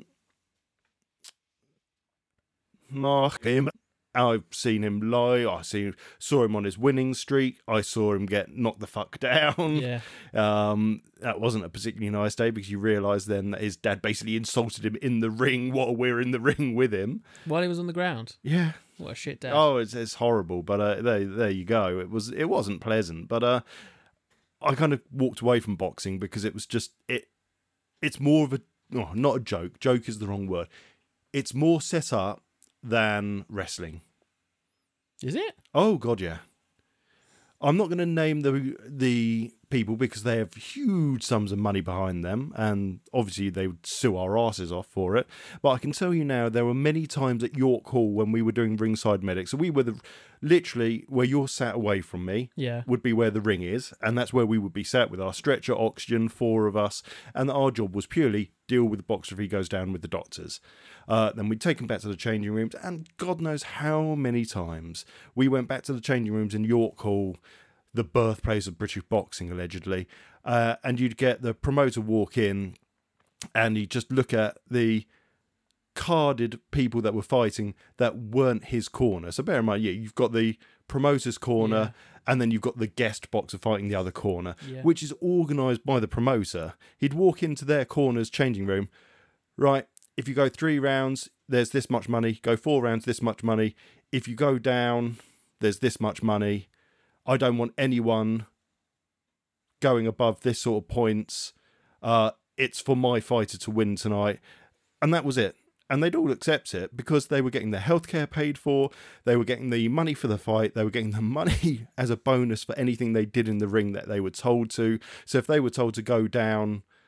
Mark him. I've seen him lie. Saw him on his winning streak. I saw him get knocked the fuck down. Yeah. That wasn't a particularly nice day because you realise then that his dad basically insulted him in the ring while we're in the ring with him. While he was on the ground. Yeah. What a shit dad. Oh, it's horrible. But there you go. It wasn't pleasant. But I kind of walked away from boxing because it was just it's more of a not a joke. Joke is the wrong word. It's more set up than wrestling. Is it? Oh God, yeah. I'm not going to name the people because they have huge sums of money behind them, and obviously they would sue our asses off for it. But I can tell you now, there were many times at York Hall when we were doing ringside medics. So we were literally where you're sat away from me. Yeah. Would be where the ring is, and that's where we would be sat with our stretcher, oxygen, 4 of us, and our job was purely deal with the boxer if he goes down with the doctors. Then we'd take him back to the changing rooms, and God knows how many times we went back to the changing rooms in York Hall, the birthplace of British boxing, allegedly, and you'd get the promoter walk in, and he'd just look at the carded people that were fighting that weren't his corner. So bear in mind, you've got the promoter's corner, and then you've got the guest boxer fighting the other corner, which is organised by the promoter. He'd walk into their corner's changing room, right, if you go 3 rounds, there's this much money. Go 4 rounds, this much money. If you go down, there's this much money. I don't want anyone going above this sort of points. It's for my fighter to win tonight. And that was it. And they'd all accept it because they were getting their healthcare paid for. They were getting the money for the fight. They were getting the money as a bonus for anything they did in the ring that they were told to. So if they were told to go down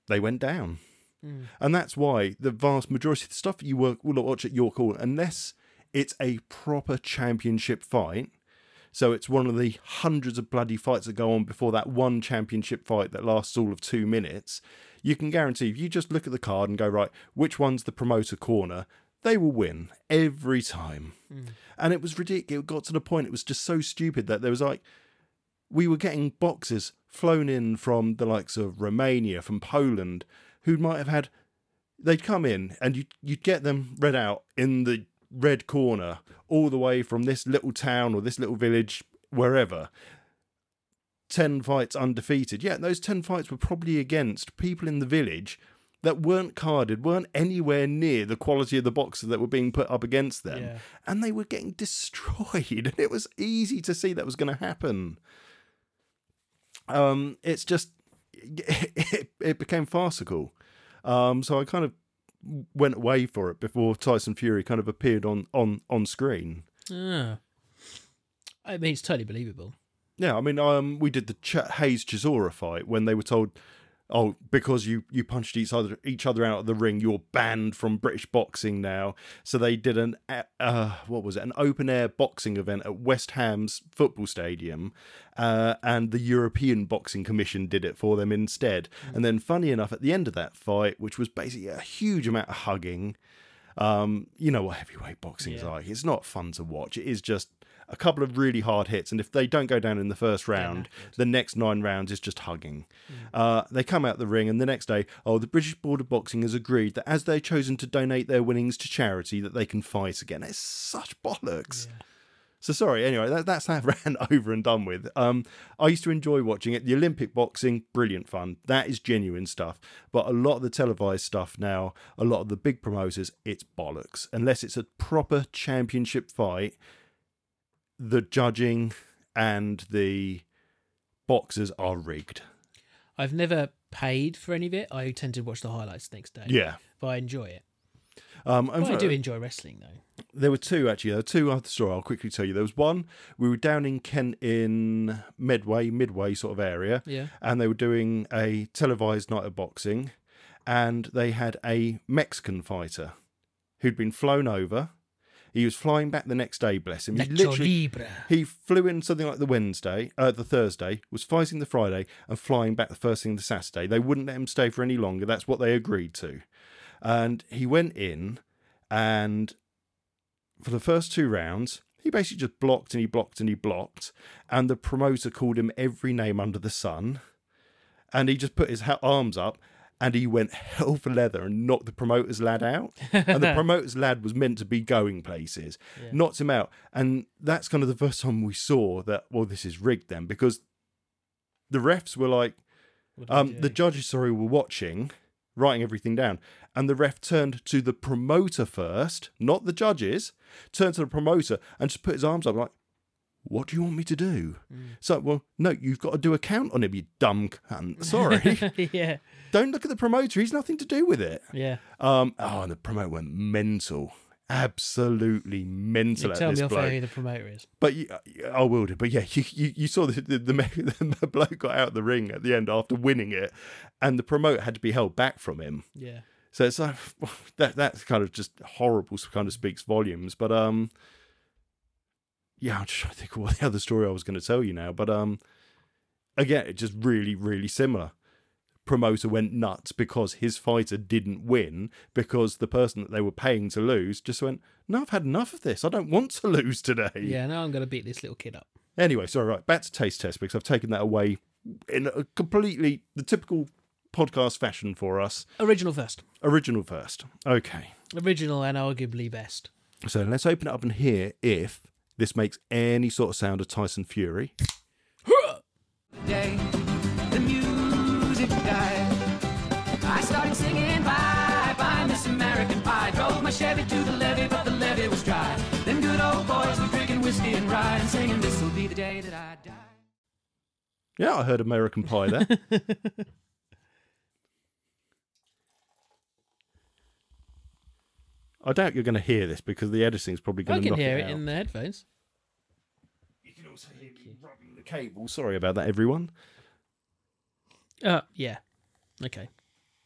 they went down. And that's why the vast majority of the stuff you will watch at York Hall, unless it's a proper championship fight, so it's one of the hundreds of bloody fights that go on before that one championship fight that lasts all of 2 minutes, you can guarantee if you just look at the card and go, right, which one's the promoter corner, they will win every time. And it was ridiculous. It got to the point, it was just so stupid that there was like, we were getting boxers flown in from the likes of Romania, from Poland, who might have had, they'd come in and you'd get them read out in the red corner all the way from this little town or this little village, wherever. 10 fights undefeated. Yeah, those 10 fights were probably against people in the village that weren't carded, weren't anywhere near the quality of the boxer that were being put up against them. Yeah. And they were getting destroyed. And it was easy to see that was going to happen. It's just, it became farcical. So I kind of went away for it before Tyson Fury kind of appeared on screen. I mean, it's totally believable. Yeah, I mean, we did the Hayes Chisora fight when they were told, oh, because you punched each other out of the ring, you're banned from British boxing now. So they did an open air boxing event at West Ham's football stadium, and the European Boxing Commission did it for them instead. And then, funny enough, at the end of that fight, which was basically a huge amount of hugging, you know what heavyweight boxing is like. It's not fun to watch. It is just a couple of really hard hits, and if they don't go down in the first round, the next 9 rounds is just hugging. They come out the ring, and the next day, the British Board of Boxing has agreed that as they've chosen to donate their winnings to charity, that they can fight again. It's such bollocks. Yeah. So sorry, anyway, that's that ran over and done with. I used to enjoy watching it. The Olympic boxing, brilliant fun. That is genuine stuff. But a lot of the televised stuff now, a lot of the big promoters, it's bollocks. Unless it's a proper championship fight, the judging and the boxers are rigged. I've never paid for any of it. I tend to watch the highlights the next day. Yeah. But I enjoy it. I do enjoy wrestling, though. There were two, actually. There were two other stories I'll quickly tell you. There was one, we were down in Kent in Midway sort of area. Yeah. And they were doing a televised night of boxing. And they had a Mexican fighter who'd been flown over. He was flying back the next day, bless him. He flew in something like the Thursday, was fighting the Friday, and flying back the first thing the Saturday. They wouldn't let him stay for any longer. That's what they agreed to. And he went in, and for the first 2 rounds, he basically just blocked and he blocked and he blocked. And the promoter called him every name under the sun. And he just put his arms up. And he went hell for leather and knocked the promoter's lad out. And the promoter's lad was meant to be going places. Yeah. Knocked him out. And that's kind of the first time we saw that, well, this is rigged then. Because the refs were like, the judges, were watching, writing everything down. And the ref turned to the promoter first, not the judges, turned to the promoter and just put his arms up like, what do you want me to do? So, well, no, you've got to do a count on him, you dumb cunt. Sorry. Yeah. Don't look at the promoter. He's nothing to do with it. Yeah. And the promoter went mental. Absolutely mental at this bloke. Tell me off who the promoter is. But I will do. But yeah, you saw the bloke got out of the ring at the end after winning it, and the promoter had to be held back from him. Yeah. So it's like, that's kind of just horrible, kind of speaks volumes. But yeah, I'm just trying to think of what the other story I was going to tell you now. But again, it's just really, really similar. Promoter went nuts because his fighter didn't win, because the person that they were paying to lose just went, no, I've had enough of this. I don't want to lose today. Yeah, now I'm going to beat this little kid up. Anyway, sorry, right, back to Taste Test, because I've taken that away in a completely the typical podcast fashion for us. Original first. Okay. Original and arguably best. So let's open it up and hear if this makes any sort of sound of Tyson Fury. Day, the music died. I started singing bye bye Miss American Pie. Drove my Chevy to the levee, but the levee was dry. Them good old boys were drinking whiskey and rye and singing, this'll be the day that I die. Yeah, I heard American Pie there. I doubt you're going to hear this because the editing's probably going to knock it out. I can hear it in the headphones. You can also hear me rubbing the cable. Sorry about that, everyone. Yeah. Okay.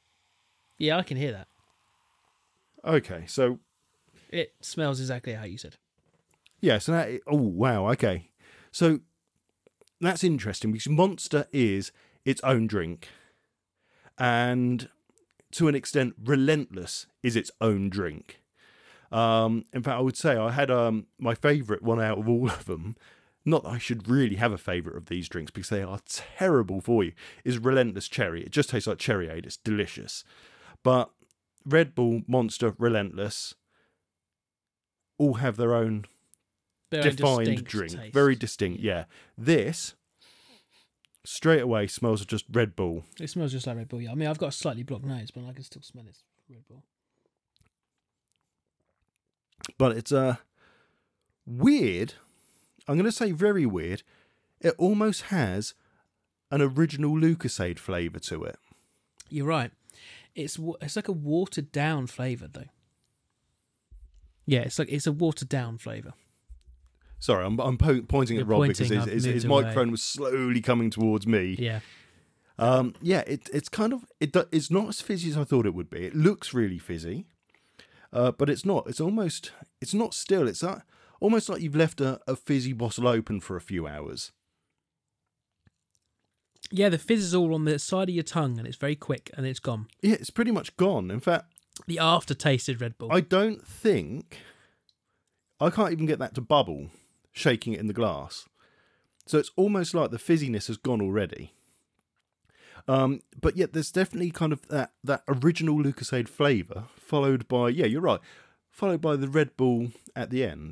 Yeah, I can hear that. Okay, so It smells exactly how you said. yeah, so that. Oh wow. Okay, so that's interesting because Monster is its own drink, and to an extent, Relentless is its own drink. In fact, I would say I had my favourite one out of all of them. Not that I should really have a favourite of these drinks because they are terrible for you. Is Relentless Cherry. It just tastes like Cherryade. It's delicious. But Red Bull, Monster, Relentless all have their own Very defined distinct drink. taste. Very distinct, yeah. This straight away smells of just Red Bull. It smells just like Red Bull. Yeah, I mean, I've got a slightly blocked nose, but I can still smell it's Red Bull. But it's weird. I'm going to say very weird. It almost has an original Lucasade flavour to it. You're right. It's like a watered down flavour though. Yeah, it's a watered down flavour. Sorry, I'm pointing You're at Rob pointing, because I've his moved microphone away. was slowly coming towards me. Yeah. It's kind of it's not as fizzy as I thought it would be. It looks really fizzy, but it's not. It's not still. It's almost like you've left a fizzy bottle open for a few hours. Yeah, the fizz is all on the side of your tongue and it's very quick and it's gone. Yeah, it's pretty much gone. In fact, The aftertaste is Red Bull. I don't think I can't even get that to bubble, shaking it in the glass. So it's almost like the fizziness has gone already. But yet there's definitely kind of that original Lucasade flavour, followed by, yeah, you're right, followed by the Red Bull at the end.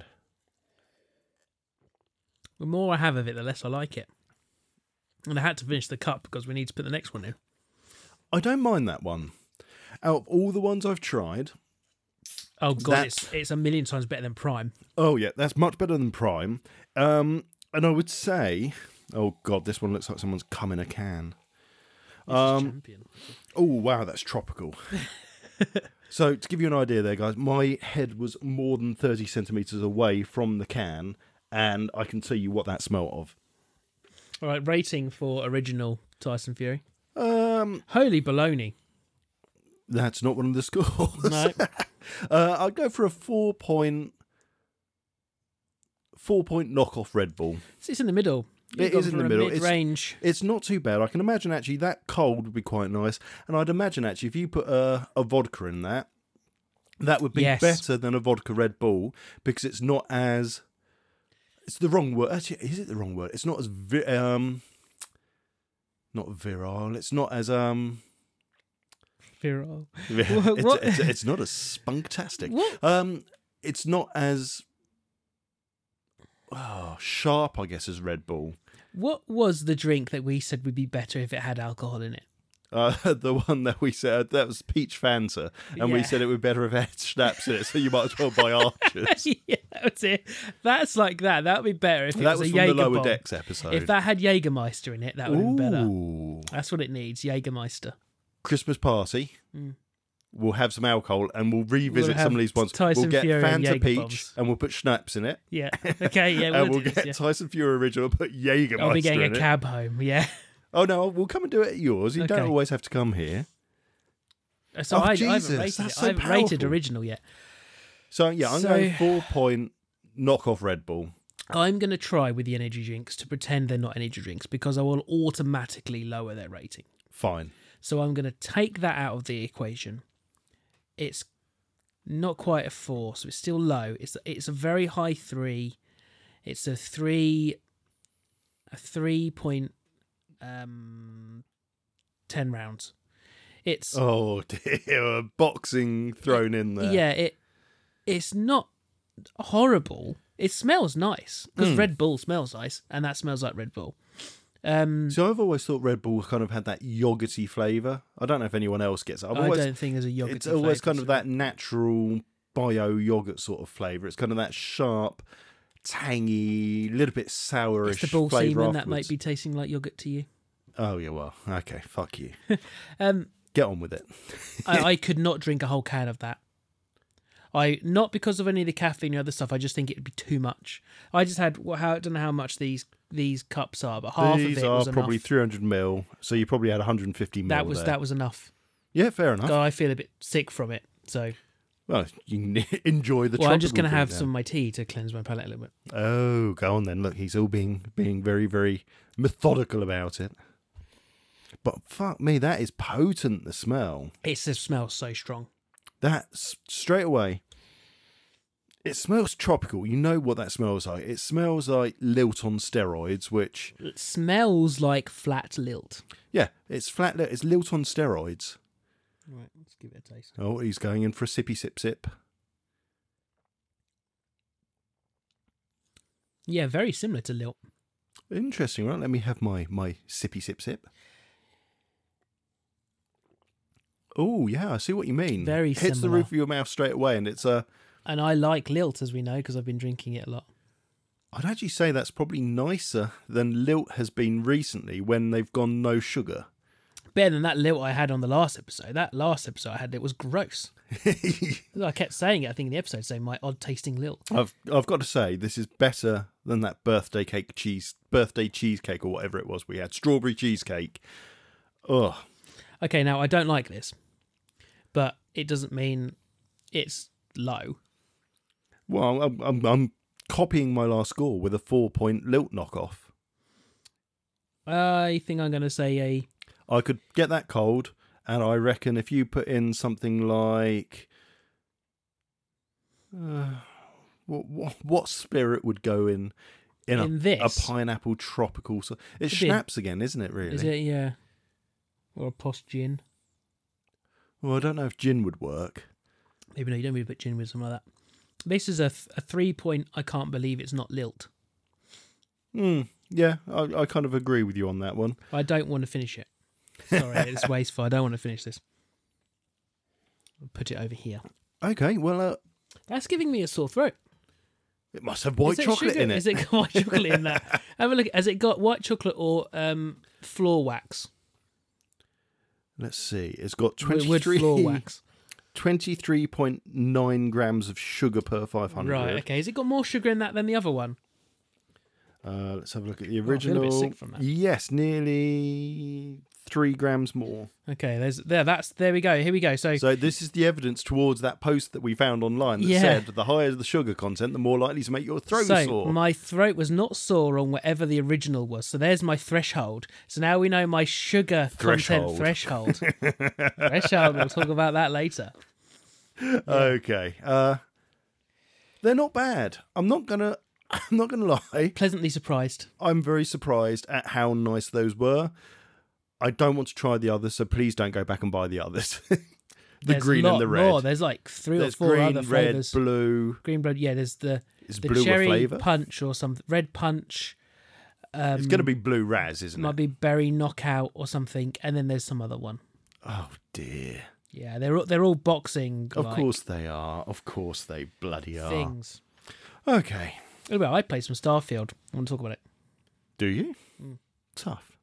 The more I have of it, the less I like it. And I had to finish the cup because we need to put the next one in. I don't mind that one. Out of all the ones I've tried, Oh god, That's- it's a million times better than Prime. oh yeah, that's much better than Prime. And I would say, oh god, this one looks like someone's come in a can. This is champion. Oh wow, that's tropical. So to give you an idea there, guys, my head was more than 30 centimetres away from the can, and I can tell you what that smelled of. All right, rating for original Tyson Fury. Um, Holy baloney. that's not one of the scores. No. I'd go for a 4-point knockoff Red Bull. It's in the middle. It is in the middle. Mid-range. It's not too bad. I can imagine actually that cold would be quite nice, and I'd imagine actually if you put a vodka in that, that would be Yes. better than a vodka Red Bull because it's not as. It's the wrong word. Actually, is it the wrong word? It's not as not virile. It's not as Viral. It's, it's not as spunktastic. What? It's not as sharp, I guess, as Red Bull. What was the drink that we said would be better if it had alcohol in it? The one that we said, that was Peach Fanta, and we Yeah. said it would be better if it had schnapps in it, so you might as well buy Archers. Yeah, that's it. That's like that. That would be better if it That was was a from the Jaeger Lower bomb. Decks episode. If that had Jägermeister in it, that would have been better. Ooh. That's what it needs, Jägermeister. Christmas party. We'll have some alcohol and we'll revisit We'll have some of these ones. Tyson we'll get Fury and Fanta Jaeger Peach bombs. and we'll put schnapps in it. Yeah. Okay, yeah, And we'll we'll do get this, yeah. Tyson Fury Original, put Jägermeister I'll be getting a in it. cab home, yeah. Oh no, we'll come and do it at yours. You don't Okay. always have to come here. So Oh, I Jesus, haven't rated that's it. so I haven't rated powerful. original yet. So yeah, I'm So- going 4-point knockoff Red Bull. I'm going to try with the energy drinks to pretend they're not energy drinks because I will automatically lower their rating. Fine. So I'm going to take that out of the equation. It's not quite a 4, so it's still low. It's a very high 3. It's a 3 point 10 rounds. It's Oh dear, boxing thrown in there. yeah, it's not horrible. It smells nice because Red Bull smells nice, and that smells like Red Bull. So I've always thought Red Bull kind of had that yogurty flavour. I don't know if anyone else gets it. I don't think there's a yogurt. It's always kind of that natural bio yogurt sort of flavour. It's kind of that sharp, tangy, little bit sourish It's the bull flavour semen afterwards. that might be tasting like yogurt to you. Oh yeah, well, okay, fuck you. Get on with it. I could not drink a whole can of that. Not because of any of the caffeine or other stuff. I just think it'd be too much. I just had I don't know how much these cups are, but half These of it are was probably enough. 300 ml, so you probably had 150 ml. That was there. that was enough. Yeah, fair enough. I feel a bit sick from it. So, Well, you can enjoy the. well, I'm just tropical going to have drink some of my tea to cleanse my palate a little bit. then. Oh, go on then. Look, he's all being very, very methodical about it. But fuck me, that is potent. The smell. It smells so strong. That's straight away. It smells tropical. You know what that smells like. It smells like lilt on steroids, which... It smells like flat lilt. Yeah, it's flat. It's lilt on steroids. Right, let's give it a taste. Oh, he's going in for a sippy sip sip. Yeah, very similar to lilt. Interesting, right? Let me have my sippy sip sip. Oh, yeah, I see what you mean. Very Hits the similar. roof of your mouth straight away, and it's a... And I like lilt, as we know, because I've been drinking it a lot. I'd actually say that's probably nicer than lilt has been recently when they've gone no sugar. Better than that lilt I had on the last episode. That last episode I had, it was gross. I kept saying it, I think, in the episode, saying my odd tasting lilt. I've got to say, this is better than that birthday cheesecake or whatever it was we had. Strawberry cheesecake. Ugh. Okay, now I don't like this, but it doesn't mean it's low. Well, I'm copying my last score with a 4-point lilt knockoff. I think I'm going to say I could get that cold, and I reckon if you put in something like... what spirit would go in a this? pineapple tropical... It's Could be schnapps again, isn't it, really? Is it? Yeah. Or a post gin. Well, I don't know if gin would work. Maybe no, you don't really put gin with something like that. This is a 3-point, I can't believe it's not lilt. Yeah, I kind of agree with you on that one. I don't want to finish it. Sorry, it's wasteful. I don't want to finish this. I'll put it over here. Okay, well, That's giving me a sore throat. it must have white Is it chocolate sugar? in it. Is it got white chocolate in that? Have a look. Has it got white chocolate or floor wax? Let's see. It's got Wood floor wax. 23.9 grams of sugar per 500. Right, okay. Has it got more sugar in that than the other one? Let's have a look at the I feel a original. bit sick from that. Yes, nearly 3 grams more. Okay, there we go. Here we go. So So this is the evidence towards that post that we found online that Yeah. said the higher the sugar content, the more likely to make your throat sore. my throat was not sore on whatever the original was. So there's my threshold. So now we know my sugar content threshold. Threshold. We'll talk about that later. Okay. They're not bad. I'm not gonna lie. Pleasantly surprised. I'm very surprised at how nice those were. I don't want to try the others, so please don't go back and buy the others. There's green a lot and the red. More. There's like 3 There's or 4 green, other red, flavors. blue. Green blood. Yeah, there's the blue a cherry flavour? punch or something. Red punch. It's going to be blue raz, isn't Might it? be berry knockout or something, and then there's some other one. Oh dear. Yeah, they're all boxing. Of course they are. Of course they bloody are. things. Okay. Well, I played some Starfield. I want to talk about it. Do you? Tough.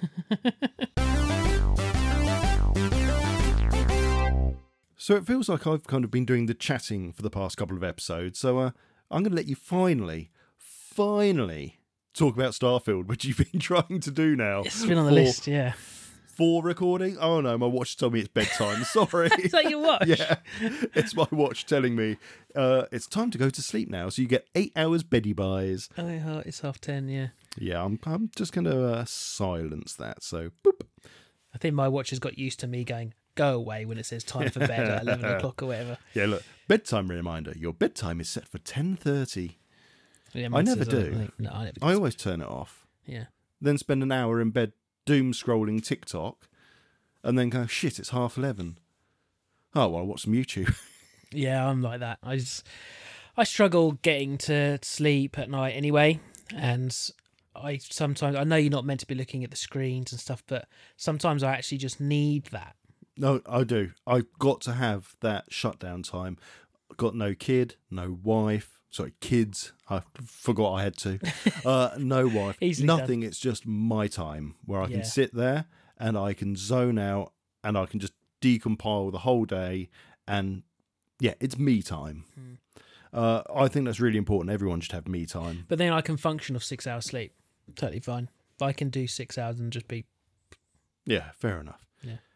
So it feels like I've kind of been doing the chatting for the past couple of episodes. So I'm going to let you finally talk about Starfield, which you've been trying to do now. It's been on the list, yeah. For recording? Oh no, my watch told me it's bedtime. Sorry. Is that your watch? Yeah, it's my watch telling me it's time to go to sleep now. So you get 8 hours beddy buys. Oh, it's 10:30, yeah. Yeah, I'm just going to silence that. So, boop. I think my watch has got used to me going, go away when it says time for bed at 11 o'clock or whatever. Yeah, look, bedtime reminder. Your bedtime is set for 10:30. Yeah, I mine never says, do. No, I never do. I always turn it off. Yeah. Then spend an hour in bed doom scrolling TikTok, and then go, shit, it's 11:30. Oh well, I'll watch some YouTube. Yeah, I'm like that. I struggle getting to sleep at night anyway, and I know you're not meant to be looking at the screens and stuff, but sometimes I actually just need that. No, I do. I've got to have that shutdown time. I've got no kid, no wife. Sorry, kids. I forgot I had to. No wife. Easily Nothing. It's just my time where I can sit there and I can zone out and I can just decompile the whole day. And yeah, it's me time. I think that's really important. Everyone should have me time. But then I can function off 6 hours sleep. Totally fine. If I can do 6 hours and just be... Yeah, fair enough. Yeah.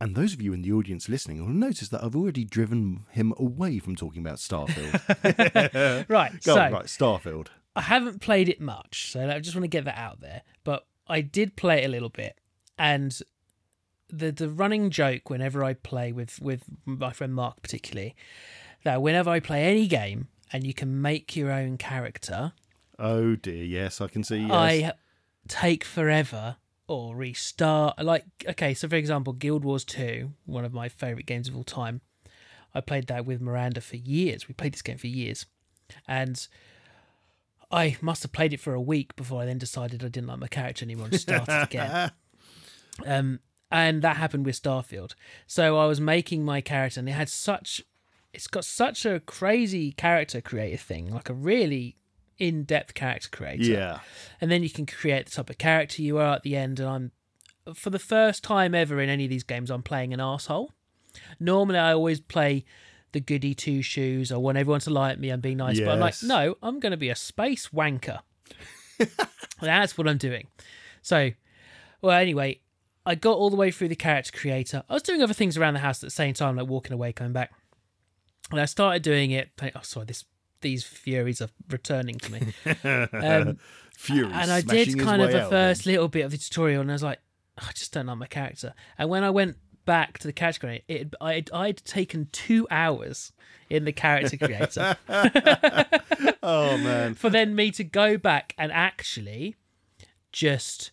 And those of you in the audience listening will notice that I've already driven him away from talking about Starfield. Right, Go so on, right, Starfield. I haven't played it much, so I just want to get that out there. But I did play it a little bit, and the running joke whenever I play with my friend Mark particularly, that whenever I play any game and you can make your own character, Oh dear, yes, I can see. Yes. I take forever or restart. Like, okay, so for example, Guild Wars 2, one of my favourite games of all time, I played that with Miranda for years. We played this game for years. And I must have played it for a week before I then decided I didn't like my character anymore and started again. And that happened with Starfield. So I was making my character, and it's got such a crazy character creator thing, like a really in-depth character creator. Yeah. And then you can create the type of character you are at the end. And for the first time ever in any of these games, I'm playing an arsehole. Normally, I always play the goody two-shoes. I want everyone to like me. I'm being nice. But I'm like, Yes. no, I'm going to be a space wanker. That's what I'm doing. So, well, anyway, I got all the way through the character creator. I was doing other things around the house at the same time, like walking away, coming back. And I started doing it. Oh, sorry, these furies are returning to me. Fury. And I did kind of the first little bit of the tutorial, and I was like, I just don't like my character. And when I went back to the character creator, I'd taken 2 hours in the character creator. Oh man. For then me to go back and actually just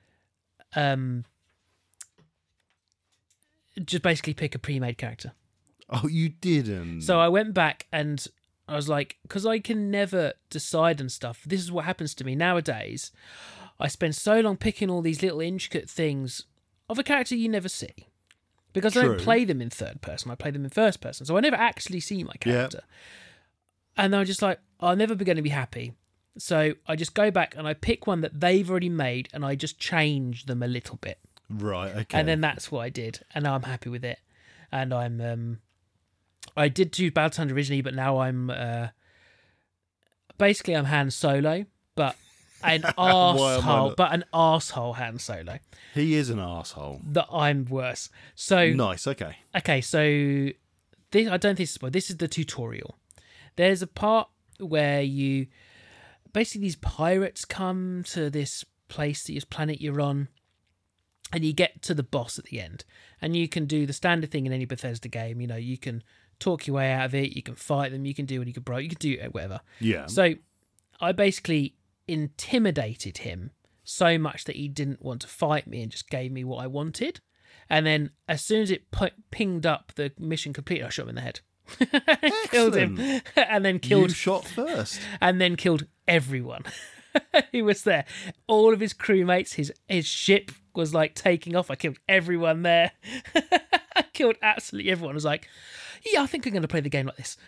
basically pick a pre-made character. Oh, you didn't. So I went back and I was like, because I can never decide and stuff. This is what happens to me nowadays. I spend so long picking all these little intricate things of a character you never see. Because I don't True. play them in third person, I play them in first person. So I never actually see my character. And I'm just like, I'm never going to be happy. So I just go back and I pick one that they've already made and I just change them a little bit. Right, okay. And then that's what I did. And now I'm happy with it. And I did do Battletoads originally, but now I'm basically I'm Han Solo, but an arsehole Han Solo. He is an arsehole. That I'm worse. So Nice, okay. okay, so this I don't think this is the tutorial. There's a part where you basically these pirates come to this place, this planet you're on, and you get to the boss at the end. And you can do the standard thing in any Bethesda game. You know, you can talk your way out of it, you can fight them, you can do what you can you can do whatever. Yeah. So I basically intimidated him so much that he didn't want to fight me and just gave me what I wanted. And then as soon as it pinged up the mission complete, I shot him in the head. Killed him. And then You shot first. and then killed everyone who was there. All of his crewmates, his ship was like taking off. I killed everyone there. I killed absolutely everyone. I was like, yeah, I think I'm going to play the game like this.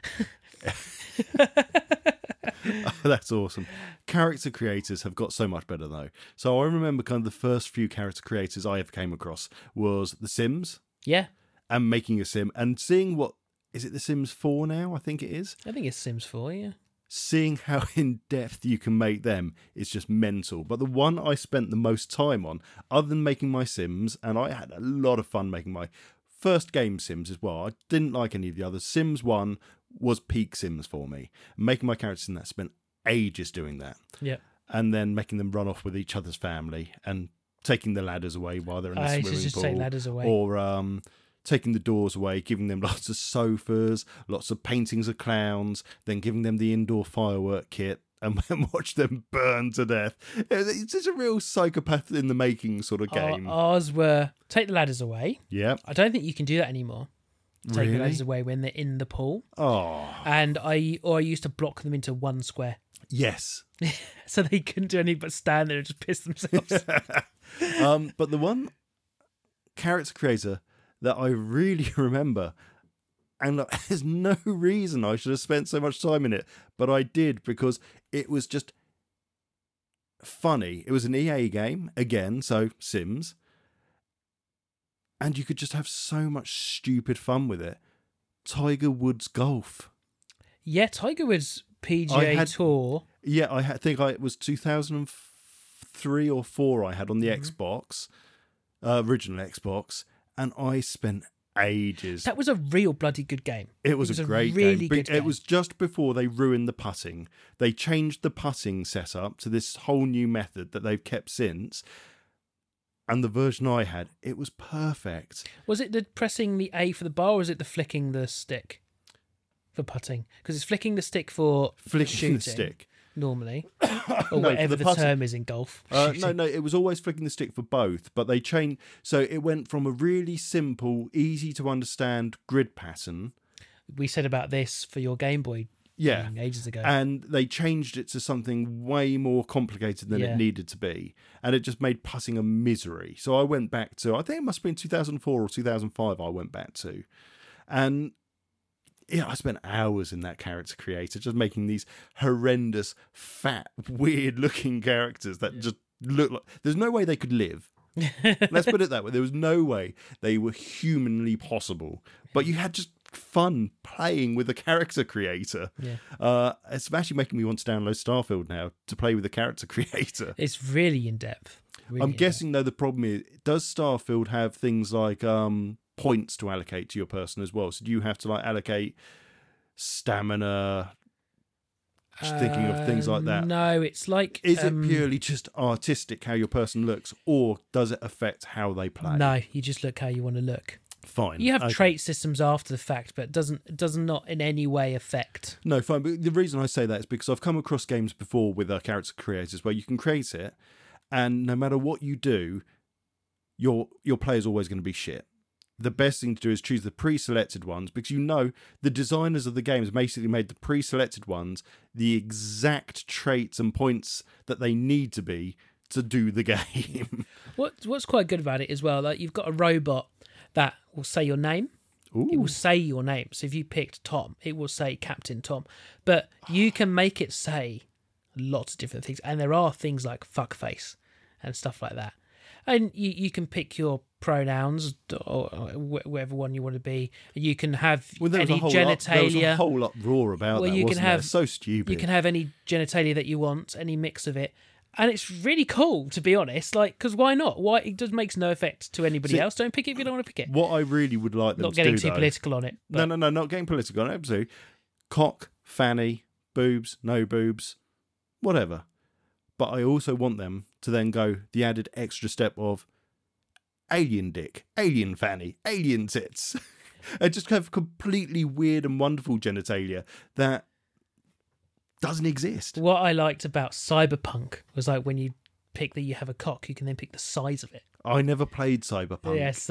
Oh, that's awesome. Character creators have got so much better though. So I remember kind of the first few character creators I ever came across was The Sims Yeah, and making a sim and seeing what is it The Sims 4 now? I think it is. I think it's Sims 4, yeah. Seeing how in depth you can make them is just mental. But the one I spent the most time on, other than making my Sims, and I had a lot of fun making my first game Sims as well. I didn't like any of the others. Sims 1 was peak Sims for me. Making my characters in that, spent ages doing that. Yeah. And then making them run off with each other's family and taking the ladders away while they're in the I swimming just pool. take ladders away. Or taking the doors away, giving them lots of sofas, lots of paintings of clowns, then giving them the indoor firework kit and watch them burn to death. It's just a real psychopath in the making sort of game. Ours were take the ladders away. Yeah. I don't think you can do that anymore. Take Really? the ladders away when they're in the pool. Oh, And I used to block them into one square. yes. So they couldn't do anything but stand there and just piss themselves. But the one character creator that I really remember, and there's no reason I should have spent so much time in it, but I did because it was just funny. It was an EA game, again, so Sims, and you could just have so much stupid fun with it. Tiger Woods Golf. Yeah, Tiger Woods PGA Tour. Yeah, I think it was 2003 or 4 I had on the Xbox, original Xbox, and I spent ages. That was a real bloody good game. It was a great really game. good game. It was just before they ruined the putting. They changed the putting setup to this whole new method that they've kept since. And the version I had, it was perfect. Was it the pressing the A for the bar, or was it the flicking the stick for putting? Because it's flicking the stick for Flicking shooting, the stick. normally, or for whatever the the putting. term is in golf. No, it was always flicking the stick for both, but they changed. So it went from a really simple, easy to understand grid pattern. We said about this for your Game Boy Yeah. ages ago. And they changed it to something way more complicated than Yeah. it needed to be. And it just made putting a misery. So I went back to, I think it must have been 2004 or 2005 I went back to. And yeah, I spent hours in that character creator just making these horrendous, fat, weird looking characters that just look like, there's no way they could live. Let's put it that way. There was no way they were humanly possible. But you had just fun playing with the character creator. Yeah. It's actually making me want to download Starfield now to play with the character creator. It's really in depth. Really I'm in guessing though the problem is, does Starfield have things like points to allocate to your person as well? So do you have to like allocate stamina? Just thinking of things like that. No, it's like Is it purely just artistic how your person looks, or does it affect how they play? No, you just look how you want to look. Fine. You have Okay. trait systems after the fact, but it does not in any way affect. No, fine. But the reason I say that is because I've come across games before with character creators where you can create it, and no matter what you do, your player's always going to be shit. The best thing to do is choose the pre-selected ones, because you know the designers of the games basically made the pre-selected ones the exact traits and points that they need to be to do the game. What's quite good about it as well, like you've got a robot that will say your name. It will say your name. So if you picked Tom, it will say Captain Tom. But you can make it say lots of different things. And there are things like fuckface and stuff like that. And you can pick your pronouns or whatever one you want to be. You can have There any was a genitalia. whole uproar about Well, that, you can wasn't there? have- So stupid. You can have any genitalia that you want, any mix of it. And it's really cool, to be honest. Like, because why not? Why it just makes no effect to anybody See, else. Don't pick it if you don't want to pick it. What I really would like them Not to getting do, too though, political on it. But No, not getting political. Absolutely. Cock, fanny, boobs, no boobs, whatever. But I also want them to then go the added extra step of alien dick, alien fanny, alien tits. And just have completely weird and wonderful genitalia that doesn't exist. What I liked about Cyberpunk was like when you pick that you have a cock, you can then pick the size of it. I never played Cyberpunk. Yes,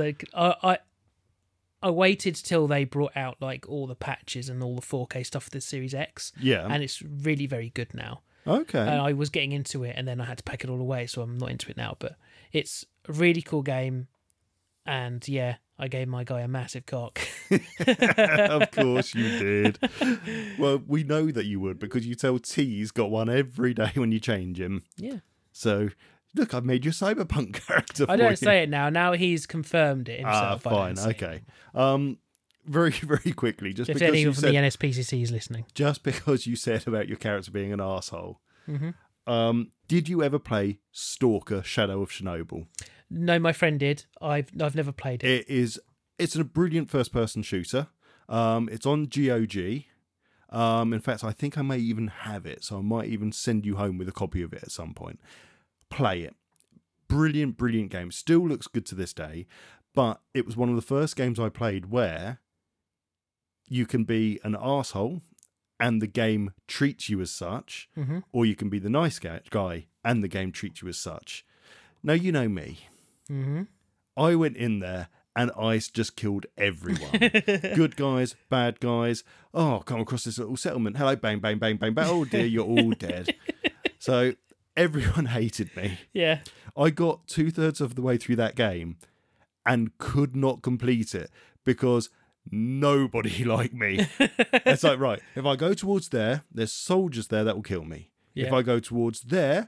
I waited till they brought out like all the patches and all the 4K stuff for the Series X. Yeah. And it's really very good now. Okay. And I was getting into it and then I had to pack it all away, so I'm not into it now. But it's a really cool game. And yeah, I gave my guy a massive cock. Of course you did. Well, we know that you would, because you tell T he's got one every day when you change him. Yeah. So, look, I've made you a Cyberpunk character for I you. don't say it now. Now he's confirmed it himself. I Fine, don't say it. okay. Very, very quickly, just If because anyone you from said, the NSPCC is listening. just because you said about your character being an arsehole, Mm-hmm. did you ever play Stalker: Shadow of Chernobyl? No, my friend did. I've never played it. It's a brilliant first-person shooter. It's on GOG. In fact, I think I may even have it, so I might even send you home with a copy of it at some point. Play it. Brilliant, brilliant game. Still looks good to this day, but it was one of the first games I played where you can be an arsehole and the game treats you as such, or you can be the nice guy and the game treats you as such. Now, you know me. Mm-hmm. I went in there and I just killed everyone. Good guys, bad guys. Oh, come across this little settlement. Hello, bang, bang, bang, bang, bang. Oh dear, you're all dead. So everyone hated me. Yeah. I got 2/3 of the way through that game and could not complete it because nobody liked me. It's like, right, if I go towards there's soldiers there that will kill me. Yeah. If I go towards there's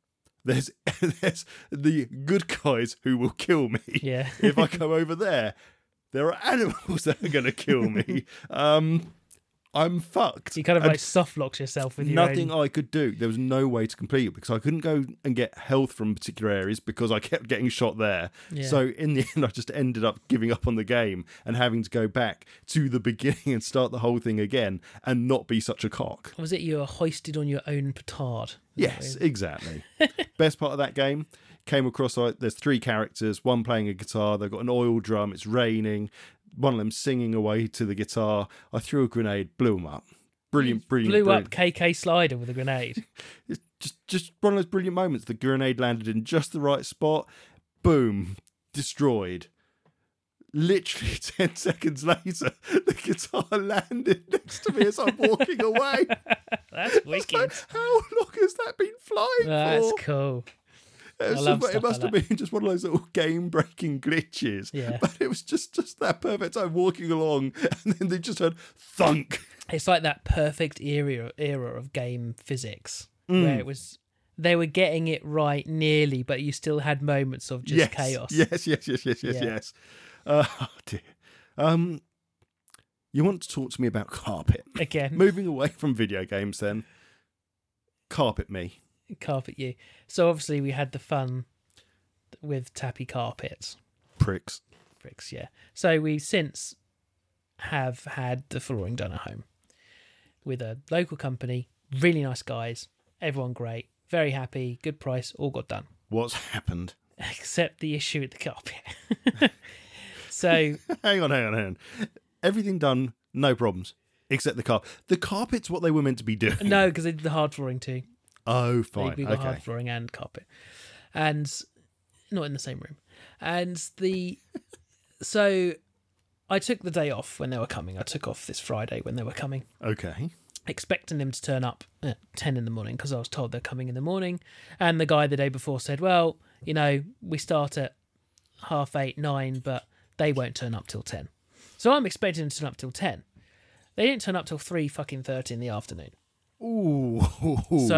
the good guys who will kill me. Yeah. If I go over there are animals that are going to kill me. I'm fucked. You kind of And like soft locked yourself with your nothing own... I could do. There was no way to complete it because I couldn't go and get health from particular areas because I kept getting shot there. Yeah. So in the end, I just ended up giving up on the game and having to go back to the beginning and start the whole thing again and not be such a cock. Was it you were hoisted on your own petard? Yes, exactly. Best part of that game, came across, like, there's 3 characters, one playing a guitar, they've got an oil drum, it's raining, one of them singing away to the guitar. I threw a grenade, blew them up. Brilliant. Blew up KK Slider with a grenade. It's just one of those brilliant moments. The grenade landed in just the right spot. Boom. Destroyed. Literally 10 seconds later, the guitar landed next to me as I'm walking away. That's wicked. Like, how long has that been flying That's for? cool. It must have been just one of those little game-breaking glitches. Yeah. But it was just that perfect time walking along, and then they just heard thunk. It's like that perfect era of game physics where it was they were getting it right nearly, but you still had moments of just chaos. Yes. Oh dear. You want to talk to me about carpet? Again, Moving away from video games, then. Carpet me. carpet you. So obviously we had the fun with tappy carpets. Pricks. Yeah. So we since have had the flooring done at home with a local company, really nice guys, everyone great, very happy, good price, all got done. What's happened? Except the issue with the carpet. So Hang on. Everything done, no problems. Except the carpet. The carpet's what they were meant to be doing. no, because they did the hard flooring too. Oh, fine. We got Okay. hard flooring and carpet, and not in the same room. And so I took the day off when they were coming. I took off this Friday when they were coming, Okay. expecting them to turn up at 10 in the morning because I was told they're coming in the morning. And the guy the day before said, well, we start at 8:30, 9, but they won't turn up till 10. So I'm expecting them to turn up till 10. They didn't turn up till 3:30 in the afternoon. Ooh. So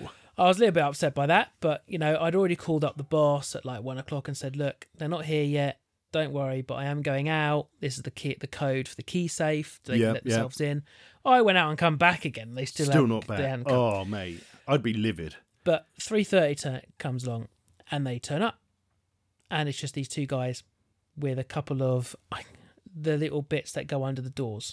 I was a little bit upset by that, but I'd already called up the boss at like 1 o'clock and said, look, they're not here yet. Don't worry, but I am going out. This is the code for the key safe. They can let themselves in. I went out and come back again. They still not they bad. hadn't come. Oh, mate. I'd be livid. But 3:30 comes along and they turn up. And it's just these two guys with a couple of the little bits that go under the doors.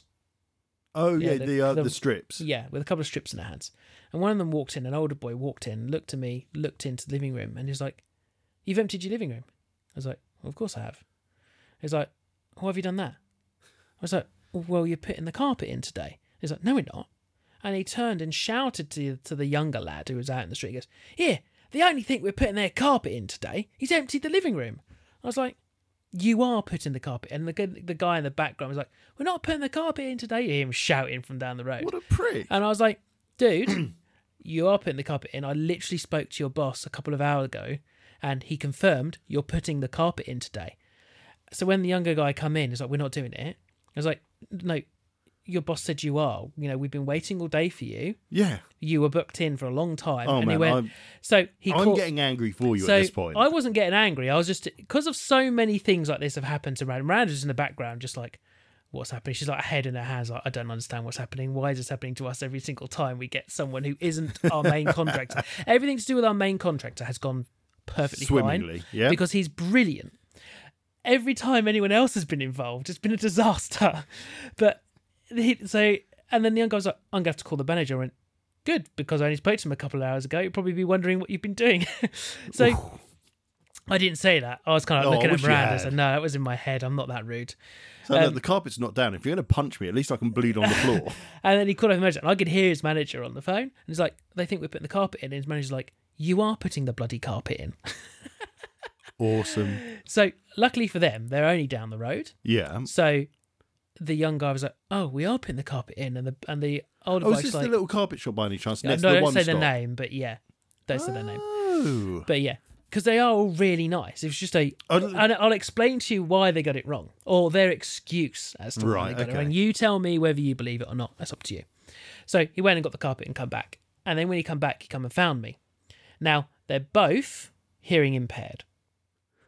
Oh, Yeah, yeah, the the strips. Yeah, with a couple of strips in their hands. And one of them walked in, an older boy walked in, looked at me, looked into the living room, and he's like, you've emptied your living room? I was like, well, of course I have. He's like, why have you done that? I was like, well, you're putting the carpet in today. He's like, no, we're not. And he turned and shouted to the younger lad who was out in the street. He goes, here, they only think we're putting their carpet in today. He's emptied the living room. I was like, you are putting the carpet in. And the guy in the background was like, we're not putting the carpet in today. You hear him shouting from down the road. What a prick. And I was like, dude, you are putting the carpet in. I literally spoke to your boss a couple of hours ago and he confirmed you're putting the carpet in today. So when the younger guy come in, he's like, we're not doing it. I was like, no, your boss said you are. We've been waiting all day for you. Yeah. You were booked in for a long time. Oh, and man, he went, I'm getting angry for you at this point. I wasn't getting angry. I was just, because of so many things like this have happened to Miranda. Miranda's in the background, just like, what's happening? She's like head in her hands. Like, I don't understand what's happening. Why is this happening to us every single time we get someone who isn't our main contractor? Everything to do with our main contractor has gone perfectly Swimmingly, fine. yeah. Because he's brilliant. Every time anyone else has been involved, it's been a disaster. But and then the young guy was like, I'm going to have to call the manager. I went, good, because I only spoke to him a couple of hours ago. You'd probably be wondering what you've been doing. So I didn't say that. I was kind of looking at Miranda. So no, that was in my head. I'm not that rude. So look, the carpet's not down. If you're going to punch me, at least I can bleed on the floor. And then he called up the manager. And I could hear his manager on the phone. And he's like, they think we're putting the carpet in. And his manager's like, you are putting the bloody carpet in. Awesome. So luckily for them, they're only down the road. Yeah. So the young guy was like, oh, we are putting the carpet in. And the older Oh, guy's is this like, the little carpet shop by any chance? no, Next to the don't one say stop? the name, but yeah, don't say their name. Oh. But yeah, because they are all really nice. It was just and I'll explain to you why they got it wrong, or their excuse as to why they got it okay. wrong. You tell me whether you believe it or not. That's up to you. So he went and got the carpet and come back. And then when he come back, he come and found me. Now, they're both hearing impaired.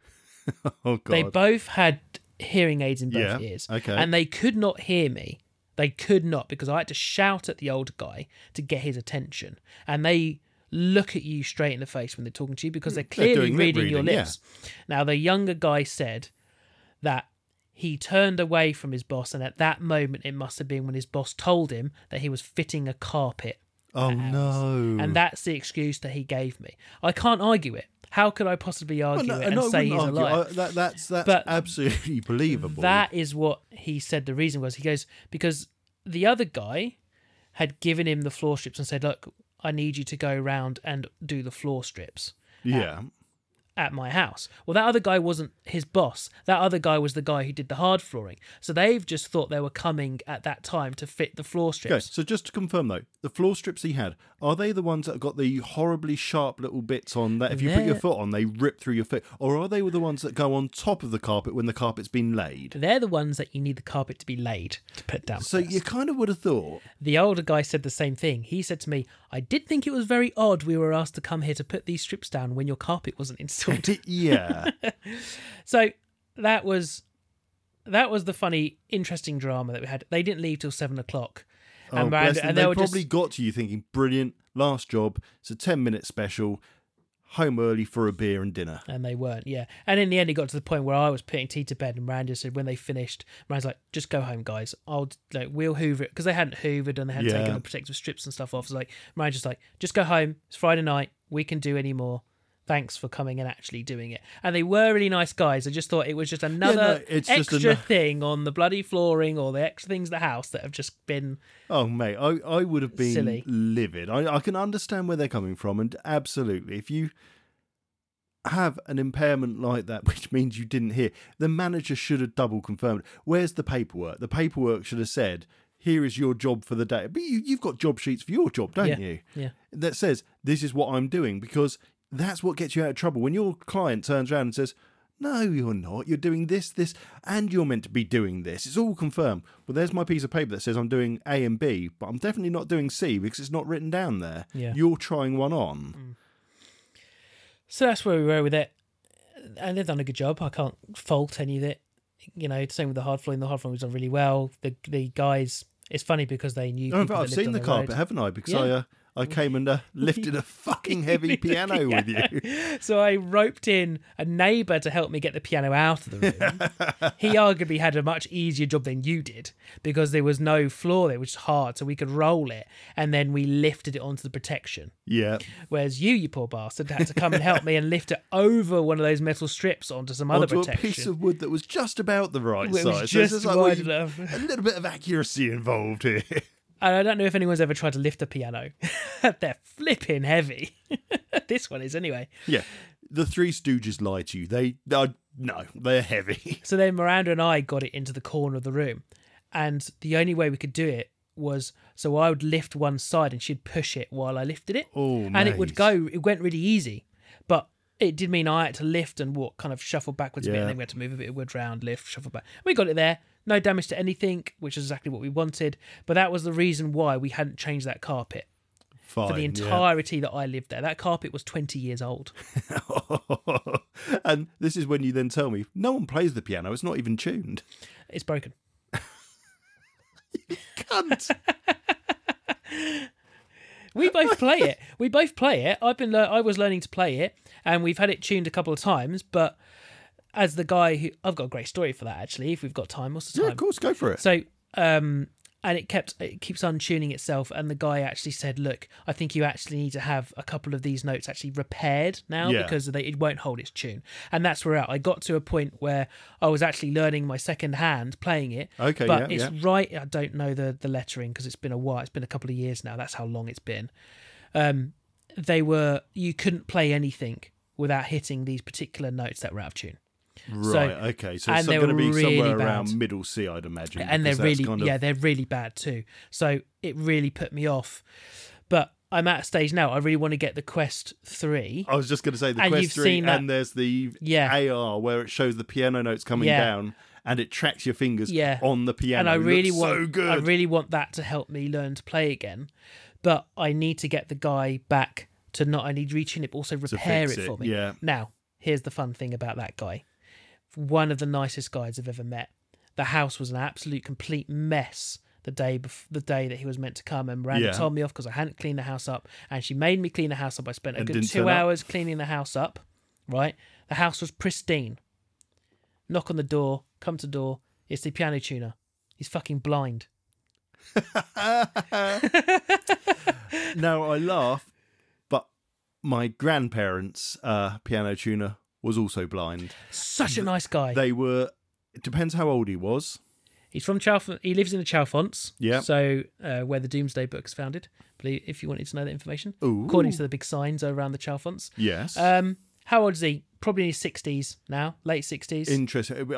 Oh, God. They both had hearing aids in both Yeah, ears. okay. And they could not hear me They could not, because I had to shout at the older guy to get his attention. And they look at you straight in the face when they're talking to you because they're clearly doing lip reading your reading, lips. Now, the younger guy said that he turned away from his boss, and at that moment it must have been when his boss told him that he was fitting a carpet. Oh, no. And that's the excuse that he gave me. I can't argue it. How could I possibly argue it and say he's a liar? That's But absolutely believable. that is what he said the reason was. He goes, because the other guy had given him the floor strips and said, look, I need you to go around and do the floor strips yeah. at my house. Well, that other guy wasn't his boss. That other guy was the guy who did the hard flooring. So they've just thought they were coming at that time to fit the floor strips. Okay, so just to confirm though, the floor strips he had, are they the ones that have got the horribly sharp little bits on that if you put your foot on, they rip through your foot? Or are they the ones that go on top of the carpet when the carpet's been laid? They're the ones that you need the carpet to be laid to put down. So first. you kind of would have thought... The older guy said the same thing. He said to me, I did think it was very odd we were asked to come here to put these strips down when your carpet wasn't installed. Yeah. So that was the funny, interesting drama that we had. They didn't leave till 7 o'clock. Oh, bless them. They were probably got to you thinking, brilliant, last job, it's a 10-minute special, home early for a beer and dinner. And they weren't, yeah. And in the end, it got to the point where I was putting tea to bed, and Miranda said when they finished, Miranda's like, just go home, guys. We'll hoover it. Because they hadn't hoovered and they hadn't taken the protective strips and stuff off. So Miranda's like, just go home. It's Friday night. We can do any more. Thanks for coming and actually doing it. And they were really nice guys. I just thought it was just another extra thing on the bloody flooring or the extra things in the house that have just been... Oh, mate, I would have been silly. livid. I can understand where they're coming from, and absolutely, if you have an impairment like that, which means you didn't hear, the manager should have double confirmed. Where's the paperwork? The paperwork should have said, here is your job for the day. But you've got job sheets for your job, don't you? Yeah. That says, this is what I'm doing, because... that's what gets you out of trouble. When your client turns around and says, no, you're not. You're doing this, and you're meant to be doing this. It's all confirmed. Well, there's my piece of paper that says I'm doing A and B, but I'm definitely not doing C because it's not written down there. Yeah. You're trying one on. So that's where we were with it. And they've done a good job. I can't fault any of it. You know, same with the hard flooring. The hard flooring was done really well. The guys, it's funny because they knew people that I've lived seen on the carpet, road. haven't I? Because I came and lifted a fucking heavy piano with you. So I roped in a neighbour to help me get the piano out of the room. He arguably had a much easier job than you did because there was no floor there, which is hard, so we could roll it and then we lifted it onto the protection. Yeah. Whereas you poor bastard, had to come and help me and lift it over one of those metal strips onto some other Onto protection. a piece of wood that was just about the right It was size. just it's wide enough. A little bit of accuracy involved here. And I don't know if anyone's ever tried to lift a piano. They're flipping heavy. This one is anyway. Yeah. The Three Stooges lie to you. No, they're heavy. So then Miranda and I got it into the corner of the room. And the only way we could do it was, so I would lift one side and she'd push it while I lifted it. Oh, and it went really easy. But it did mean I had to lift and walk, kind of shuffle backwards a bit, and then we had to move a bit of wood round, lift, shuffle back. We got it there. No damage to anything, which is exactly what we wanted. But that was the reason why we hadn't changed that carpet. Fine, for the entirety that I lived there. That carpet was 20 years old. And this is when you then tell me, no one plays the piano, it's not even tuned. It's broken. Cunt! We both play it. I was learning to play it, and we've had it tuned a couple of times, but as the guy who... I've got a great story for that, actually, if we've got time. What's the time? Yeah, of course, go for it. So, and it keeps untuning itself, and the guy actually said, look, I think you actually need to have a couple of these notes actually repaired now because it won't hold its tune. And that's where I got to a point where I was actually learning my second hand playing it. Okay, but it's right. I don't know the lettering because it's been a while. It's been a couple of years now. That's how long it's been. You couldn't play anything without hitting these particular notes that were out of tune. Right, okay. So it's going to be really somewhere bad. around middle C, I'd imagine. And they're really bad too. So it really put me off. But I'm at a stage now, I really want to get the Quest 3. I was just going to say the And Quest you've 3, seen that- and there's the AR where it shows the piano notes coming down and it tracks your fingers on the piano. And I really want that to help me learn to play again. But I need to get the guy back to not only retune it, but also repair it for me. Yeah. Now, here's the fun thing about that guy. One of the nicest guys I've ever met. The house was an absolute complete mess the day that he was meant to come, and Miranda Yeah. told me off because I hadn't cleaned the house up, and she made me clean the house up. I spent a And good didn't 2 turn up? hours cleaning the house up, right? The house was pristine. Knock on the door, come to door, it's the piano tuner. He's fucking blind. Now, I laugh, but my grandparents' piano tuner was also blind. Such a nice guy. They were... It depends how old he was. He's from Chalfont. He lives in the Chalfonts. Yeah. So where the Doomsday Book is founded. If you wanted to know that information, Ooh. according to the big signs around the Chalfonts. Yes. How old is he? Probably in his 60s now, late 60s. Interesting.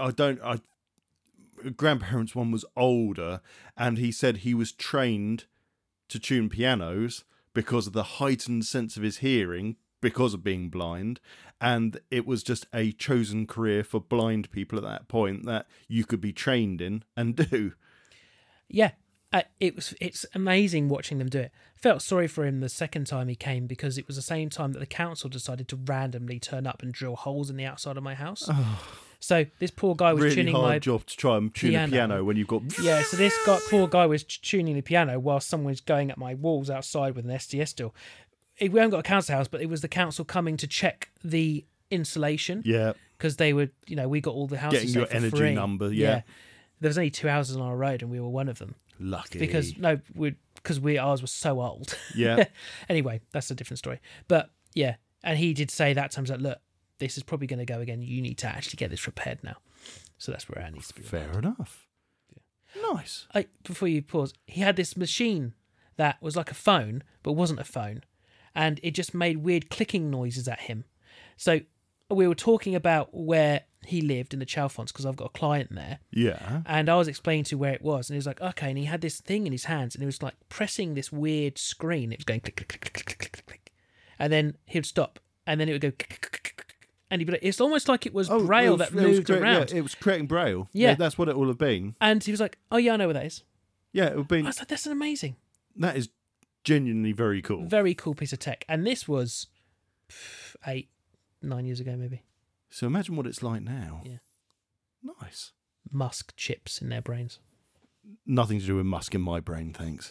Grandparents' one was older, and he said he was trained to tune pianos because of the heightened sense of his hearing because of being blind, and it was just a chosen career for blind people at that point that you could be trained in and do. Yeah, it's amazing watching them do it. Felt sorry for him the second time he came because it was the same time that the council decided to randomly turn up and drill holes in the outside of my house. So this poor guy was Really tuning hard my job to try and tune a piano when you've got... Yeah, so this poor guy was tuning the piano while someone was going at my walls outside with an SDS still. We haven't got a council house, but it was the council coming to check the insulation. Yeah. Because they were, we got all the houses Getting your for energy free. number, yeah. There was only 2 houses on our road, and we were one of them. Lucky. Because ours was so old. Yeah. Anyway, that's a different story. But yeah, and he did say that times like, look, this is probably going to go again. You need to actually get this repaired now. So that's where it needs to be. Fair enough. Yeah. Nice. Before you pause, he had this machine that was like a phone, but wasn't a phone. And it just made weird clicking noises at him. So we were talking about where he lived in the Chalfonts because I've got a client there. Yeah. And I was explaining to where it was. And he was like, okay. And he had this thing in his hands and he was like pressing this weird screen. It was going click, click, click, click, click, click, click. And then he would stop. And then it would go click, click, click, click. And he'd be like, it's almost like it was braille that moved around. Yeah, it was creating braille. Yeah. That's what it will have been. And he was like, oh, yeah, I know what that is. Yeah, it would have been... I was like, that's an amazing. That is genuinely very cool. Very cool piece of tech. And this was 8-9 years ago, maybe. So imagine what it's like now. Yeah. Nice. Musk chips in their brains. Nothing to do with Musk in my brain, thanks.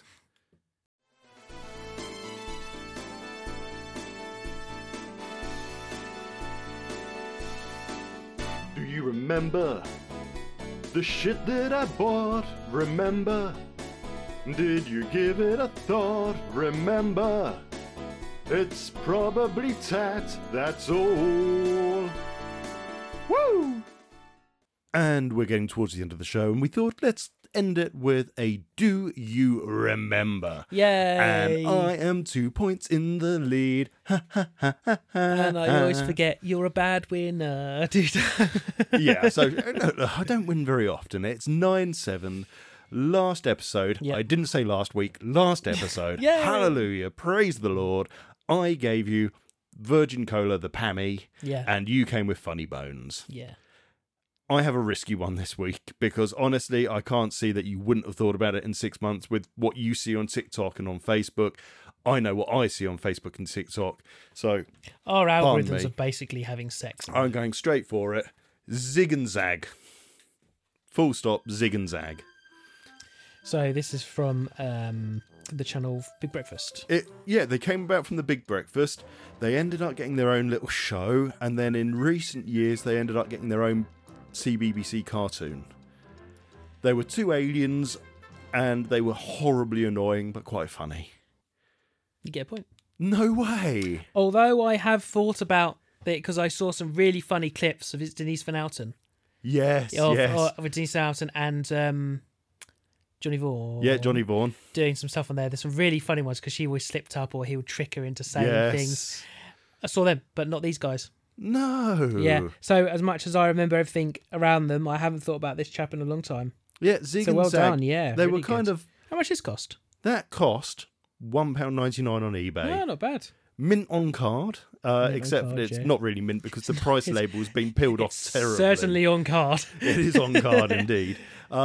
Do you remember the shit that I bought? Remember? Did you give it a thought? Remember? It's probably tat, that's all. Woo! And we're getting towards the end of the show, and we thought let's end it with a Do You Remember? Yay! And I am 2 points in the lead. And I always forget you're a bad winner, dude. Yeah, so no, I don't win very often. It's 9-7. Last episode. Yep. I didn't say last week. Last episode. Yay! Hallelujah. Praise the Lord. I gave you Virgin Cola, the Pammy, Yeah. and you came with Funny Bones. Yeah. I have a risky one this week because honestly, I can't see that you wouldn't have thought about it in 6 months with what you see on TikTok and on Facebook. I know what I see on Facebook and TikTok. So Our Pardon algorithms me. are basically having sex. I'm going straight for it. Zig and zag. Full stop, zig and zag. So this is from the channel Big Breakfast. Yeah, they came about from the Big Breakfast. They ended up getting their own little show, and then in recent years, they ended up getting their own CBBC cartoon. They were two aliens, and they were horribly annoying, but quite funny. You get a point. No way! Although I have thought about it because I saw some really funny clips of Denise Van Outen. Yes, yes. Of Denise Van Outen and Johnny Vaughan. Yeah, Johnny Vaughan. Doing some stuff on there. There's some really funny ones because she always slipped up or he would trick her into saying Yes. things. I saw them, but not these guys. No. Yeah. So as much as I remember everything around them, I haven't thought about this chap in a long time. Yeah, Zig So and well Zag. done, yeah, They really were kind good. of... How much this cost? That cost £1.99 on eBay. Oh, not bad. Mint on card, except card, that it's yeah. not really mint because the price label has been peeled off terribly. Certainly on card. It is on card indeed.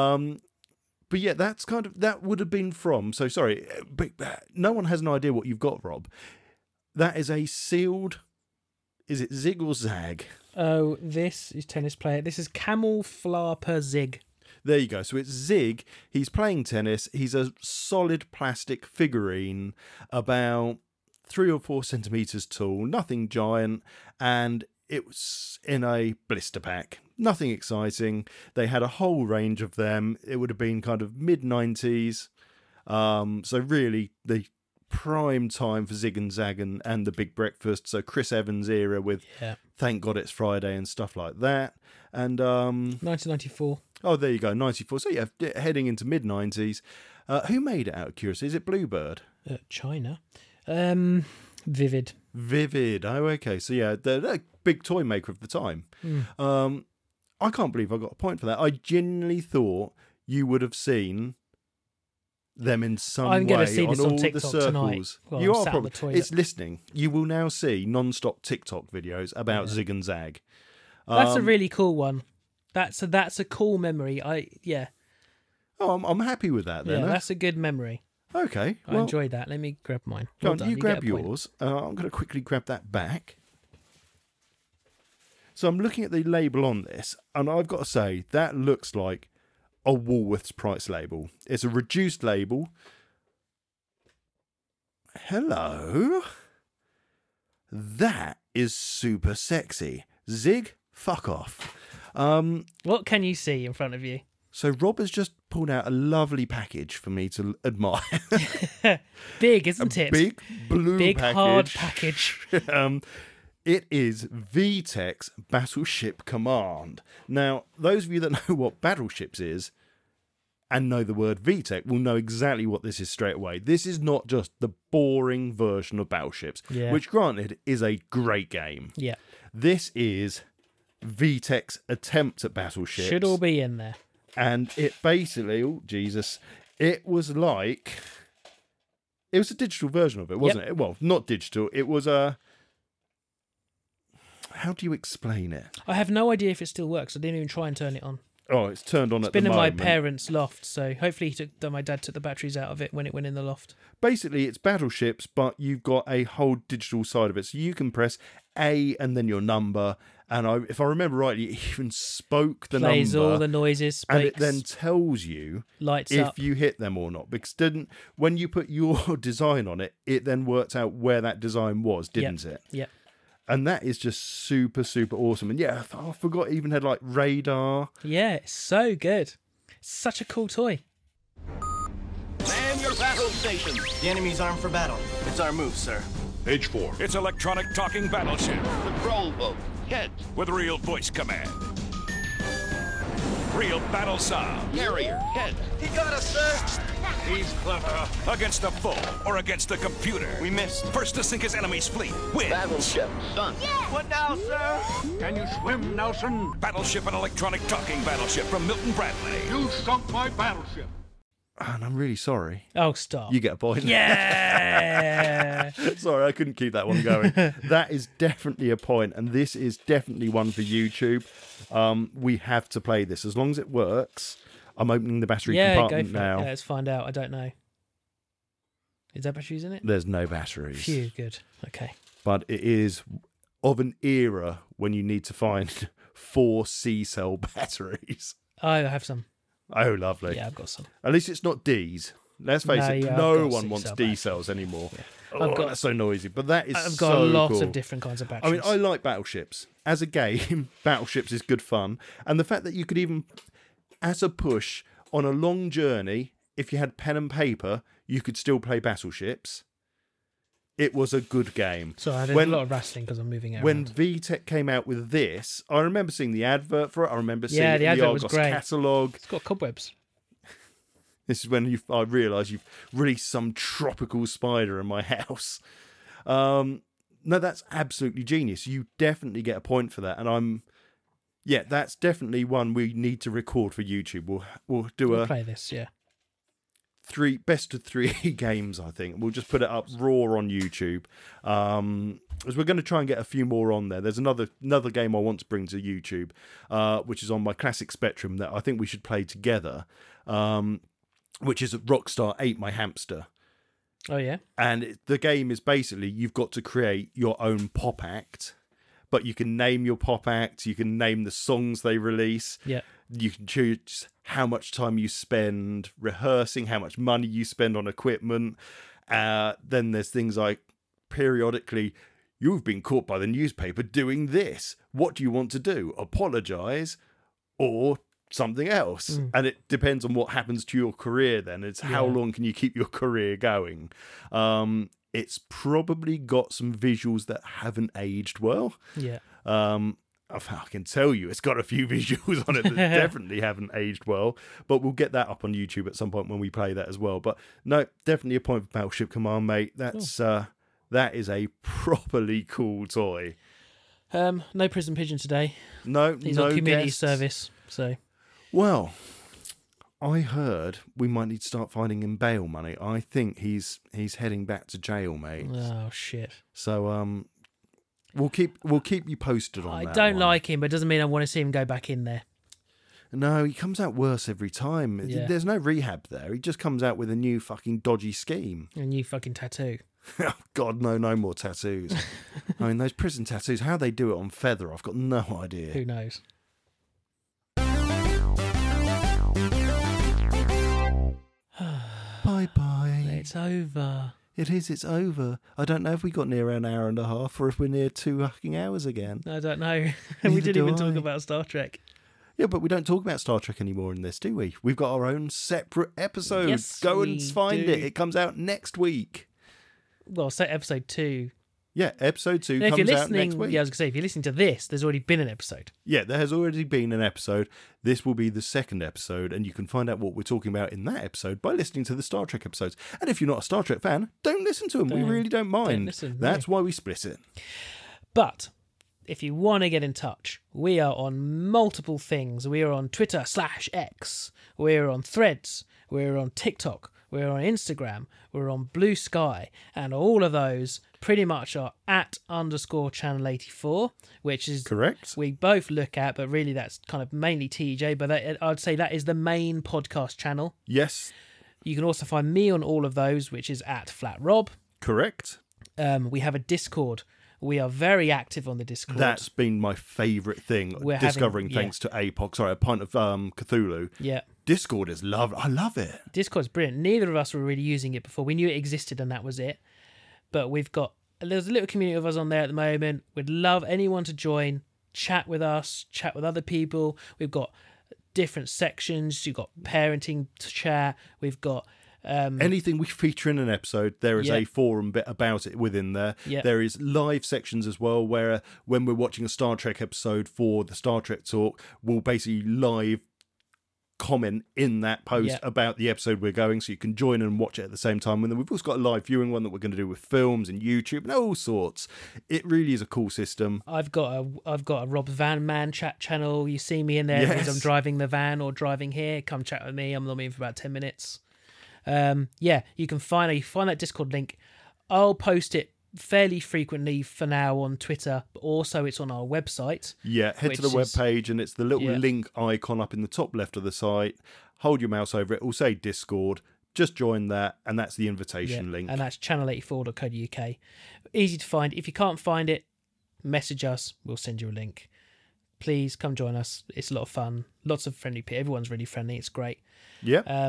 But yeah, that would have been from. So sorry, but no one has an idea what you've got, Rob. That is a sealed. Is it Zig or Zag? Oh, this is tennis player. This is Camel Flarper Zig. There you go. So it's Zig. He's playing tennis. He's a solid plastic figurine, about 3 or 4 centimeters tall, nothing giant, and it was in a blister pack. Nothing exciting. They had a whole range of them. It would have been kind of mid-90s. So really the prime time for Zig and Zag and the Big Breakfast. So Chris Evans era with Thank God It's Friday and stuff like that. And 1994. Oh, there you go, 94. So yeah, heading into mid-90s. Who made it, out of curiosity? Is it Bluebird? China. Vivid. Vivid. Oh, okay. So yeah, they're a big toy maker of the time. I can't believe I got a point for that. I genuinely thought you would have seen them in some I'm way going to see this on on all TikTok the circles. tonight. While You I'm are sat on probably. the toilet. It's listening. You will now see non-stop TikTok videos about Zig and Zag. That's a really cool one. That's a cool memory. Oh, I'm happy with that then. Yeah, that's a good memory. Okay. I enjoyed that. Let me grab mine. Go Well on, done, you grab get a point. yours. I'm going to quickly grab that back. So I'm looking at the label on this, and I've got to say, that looks like a Woolworths price label. It's a reduced label. Hello. That is super sexy. Zig, fuck off. What can you see in front of you? So Rob has just pulled out a lovely package for me to admire. Big, isn't it? Big blue Big, package. hard package. It is VTech's Battleship Command. Now, those of you that know what Battleships is and know the word VTech will know exactly what this is straight away. This is not just the boring version of Battleships, which, granted, is a great game. Yeah. This is VTech's attempt at Battleships. Should all be in there. And it basically, oh, Jesus, it was a digital version of it, wasn't it? Well, not digital. It was a... How do you explain it? I have no idea if it still works. I didn't even try and turn it on. Oh, it's turned on at the It's been in moment. my parents' loft, so hopefully my dad took the batteries out of it when it went in the loft. Basically, it's Battleships, but you've got a whole digital side of it. So you can press A and then your number. And if I remember rightly, it even spoke the Plays number. all the noises, and it speaks, then tells you lights if up. you hit them or not. Because when you put your design on it, it then worked out where that design was, didn't it? Yeah. And that is just super, super awesome. And yeah, I forgot it even had like radar. Yeah, it's so good. It's such a cool toy. Man your battle station. The enemy's armed for battle. It's our move, sir. Page 4. It's electronic talking battleship Patrol boat. Head. with real voice command. Real battle sound Carrier. Head. He got us, sir. He's clever. Against the foe or against the computer. We missed. First to sink his enemy's fleet. Win. Battleship. Done. What now, sir? Can you swim, Nelson? Battleship, an electronic talking battleship from Milton Bradley. You sunk my battleship. And I'm really sorry. Oh, stop. You get a point. Yeah. Sorry, I couldn't keep that one going. That is definitely a point, and this is definitely one for YouTube. We have to play this. As long as it works, I'm opening the battery Yeah, go compartment for now. it. Yeah, let's find out. I don't know. Is there batteries in it? There's no batteries. Phew, good. Okay. But it is of an era when you need to find 4 C-cell batteries. I have some. Oh, lovely. Yeah, I've got some. At least it's not D's. Let's face No, it, yeah, I've no got one wants C-cell D cells anymore. Yeah. Oh, I've got- that's so noisy. But that is I've got so a lot cool. of different kinds of I batteries. mean, I like Battleships. As a game, Battleships is good fun. And the fact that you could even, as a push, on a long journey, if you had pen and paper, you could still play Battleships. It was a good game. Sorry, I did a lot of wrestling because I'm moving around. When VTech came out with this, I remember seeing the advert for it. I remember seeing Yeah, it the in the advert was Argos great. catalogue. It's got cobwebs. This is when I realised you've released some tropical spider in my house. No, that's absolutely genius. You definitely get a point for that. And that's definitely one we need to record for YouTube. We'll do We'll a play this, yeah. best of 3 games, I think. We'll just put it up raw on YouTube. As we're going to try and get a few more on there. There's another game I want to bring to YouTube, which is on my classic Spectrum that I think we should play together, which is Rockstar Ate My Hamster. Oh, yeah? And the game is basically you've got to create your own pop act, but you can name your pop act, you can name the songs they release. Yeah. You can choose how much time you spend rehearsing, how much money you spend on equipment. Then there's things like periodically, you've been caught by the newspaper doing this. What do you want to do? Apologise or something else? And it depends on what happens to your career then. It's how long can you keep your career going? It's probably got some visuals that haven't aged well. Yeah. I can tell you, it's got a few visuals on it that definitely haven't aged well, but we'll get that up on YouTube at some point when we play that as well. But no, definitely a point for Battleship Command, mate. That's that is a properly cool toy. No Prison Pigeon today. No, He's no on community guests. service. So, Well, I heard we might need to start finding him bail money. I think he's heading back to jail, mate. oh shit. So we'll keep you posted on I that. don't one. like him, but it doesn't mean I want to see him go back in there. No, he comes out worse every time. Yeah. There's no rehab there. He just comes out with a new fucking dodgy scheme. A new fucking tattoo. Oh, God, no more tattoos. I mean, those prison tattoos, how they do it on Feather, I've got no idea. Who knows? Bye-bye. It's over. It is, it's over. I don't know if we got near an hour and a half or if we're near 2 fucking hours again. I don't know. We Neither didn't do even talk I. about Star Trek. Yeah, but we don't talk about Star Trek anymore in this, do we? We've got our own separate episode. Yes, Go and we find do. it. It comes out next week. Well, say episode 2. Yeah, episode 2 Now, if you're comes out next listening, week. yeah, I was going to say, if you're listening to this, there's already been an episode. Yeah, there has already been an episode. This will be the second episode, and you can find out what we're talking about in that episode by listening to the Star Trek episodes. And if you're not a Star Trek fan, don't listen to them. We really don't mind. listen, That's why we split it. But if you want to get in touch, we are on multiple things. We are on Twitter /X. We're on Threads. We're on TikTok. We're on Instagram. We're on Blue Sky. And all of those pretty much are @_channel84, which is Correct. we both look at, but really that's kind of mainly TJ. But I'd say that is the main podcast channel. Yes, You can also find me on all of those, which is @FlatRob. correct. We have a Discord. We are very active on the Discord. That's been my favourite thing, We're discovering having- thanks to APOC. Sorry, a pint of Cthulhu. Yeah. Discord is love. I love it. Discord's brilliant. Neither of us were really using it before. We knew it existed and that was it. But there's a little community of us on there at the moment. We'd love anyone to join, chat with us, chat with other people. We've got different sections. You've got parenting to chat. We've got Anything we feature in an episode, there is Yeah. a forum bit about it within there. Yeah. There is live sections as well, where when we're watching a Star Trek episode for the Star Trek Talk, we'll basically live comment in that post Yeah. about the episode we're going, so you can join and watch it at the same time. And then we've also got a live viewing one that we're going to do with films and YouTube and all sorts. It really is a cool system. I've got a Rob Van Man chat channel. You see me in there because I'm Yes. driving the van or driving here. Come chat with me. I'm normally in for about 10 minutes. You can find that Discord link. I'll post it fairly frequently for now on Twitter, but also it's on our website. Yeah, head to the Which is- webpage and it's the little Yeah. link icon up in the top left of the site. Hold your mouse over it. It'll say Discord. Just join that, and that's the invitation link. And that's channel84.co.uk. Easy to find. If you can't find it, message us. We'll send you a link. Please come join us. It's a lot of fun. Lots of friendly people. Everyone's really friendly. It's great. Yeah.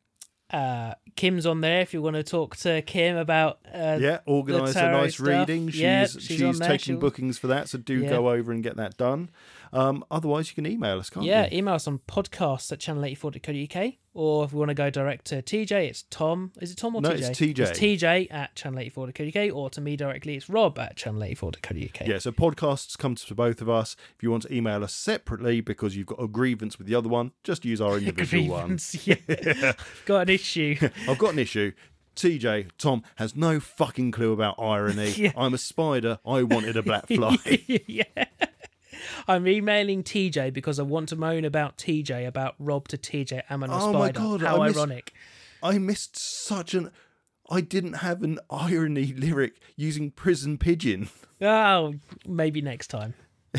Kim's on there if you want to talk to Kim about Organise the a tarot nice stuff. reading. Yeah, She's she's on there. taking She'll- bookings for that, so do Yeah. go over and get that done. Otherwise, you can email us, can't you? email us on podcasts@channel84.co.uk, or if we want to go direct to TJ, it's Tom. Is it Tom or No, TJ? it's TJ. It's TJ at channel84.co.uk, or to me directly, it's Rob at channel84.co.uk. Yeah, so podcasts come to both of us. If you want to email us separately because you've got a grievance with the other one, just use our individual one. Grievance, yeah. Got an issue. I've got an issue. TJ, Tom, has no fucking clue about irony. Yeah. I'm a spider. I wanted a black fly. Yeah. I'm emailing TJ because I want to moan about TJ, about Rob to TJ, am I a Oh my spider? God, How I miss- ironic. I missed such an... I didn't have an irony lyric using prison pigeon. Oh, maybe next time.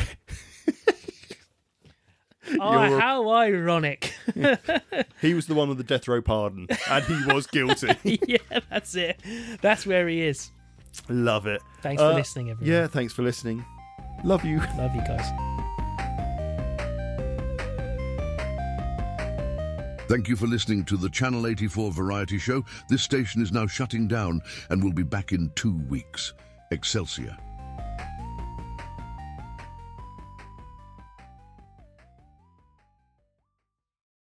Oh, You're- how ironic. He was the one with the death row pardon, and he was guilty. Yeah, that's it. That's where he is. Love it. Thanks for listening, everyone. Yeah, thanks for listening. Love you. Love you guys. Thank you for listening to the Channel 84 Variety Show. This station is now shutting down and will be back in 2 weeks. Excelsior.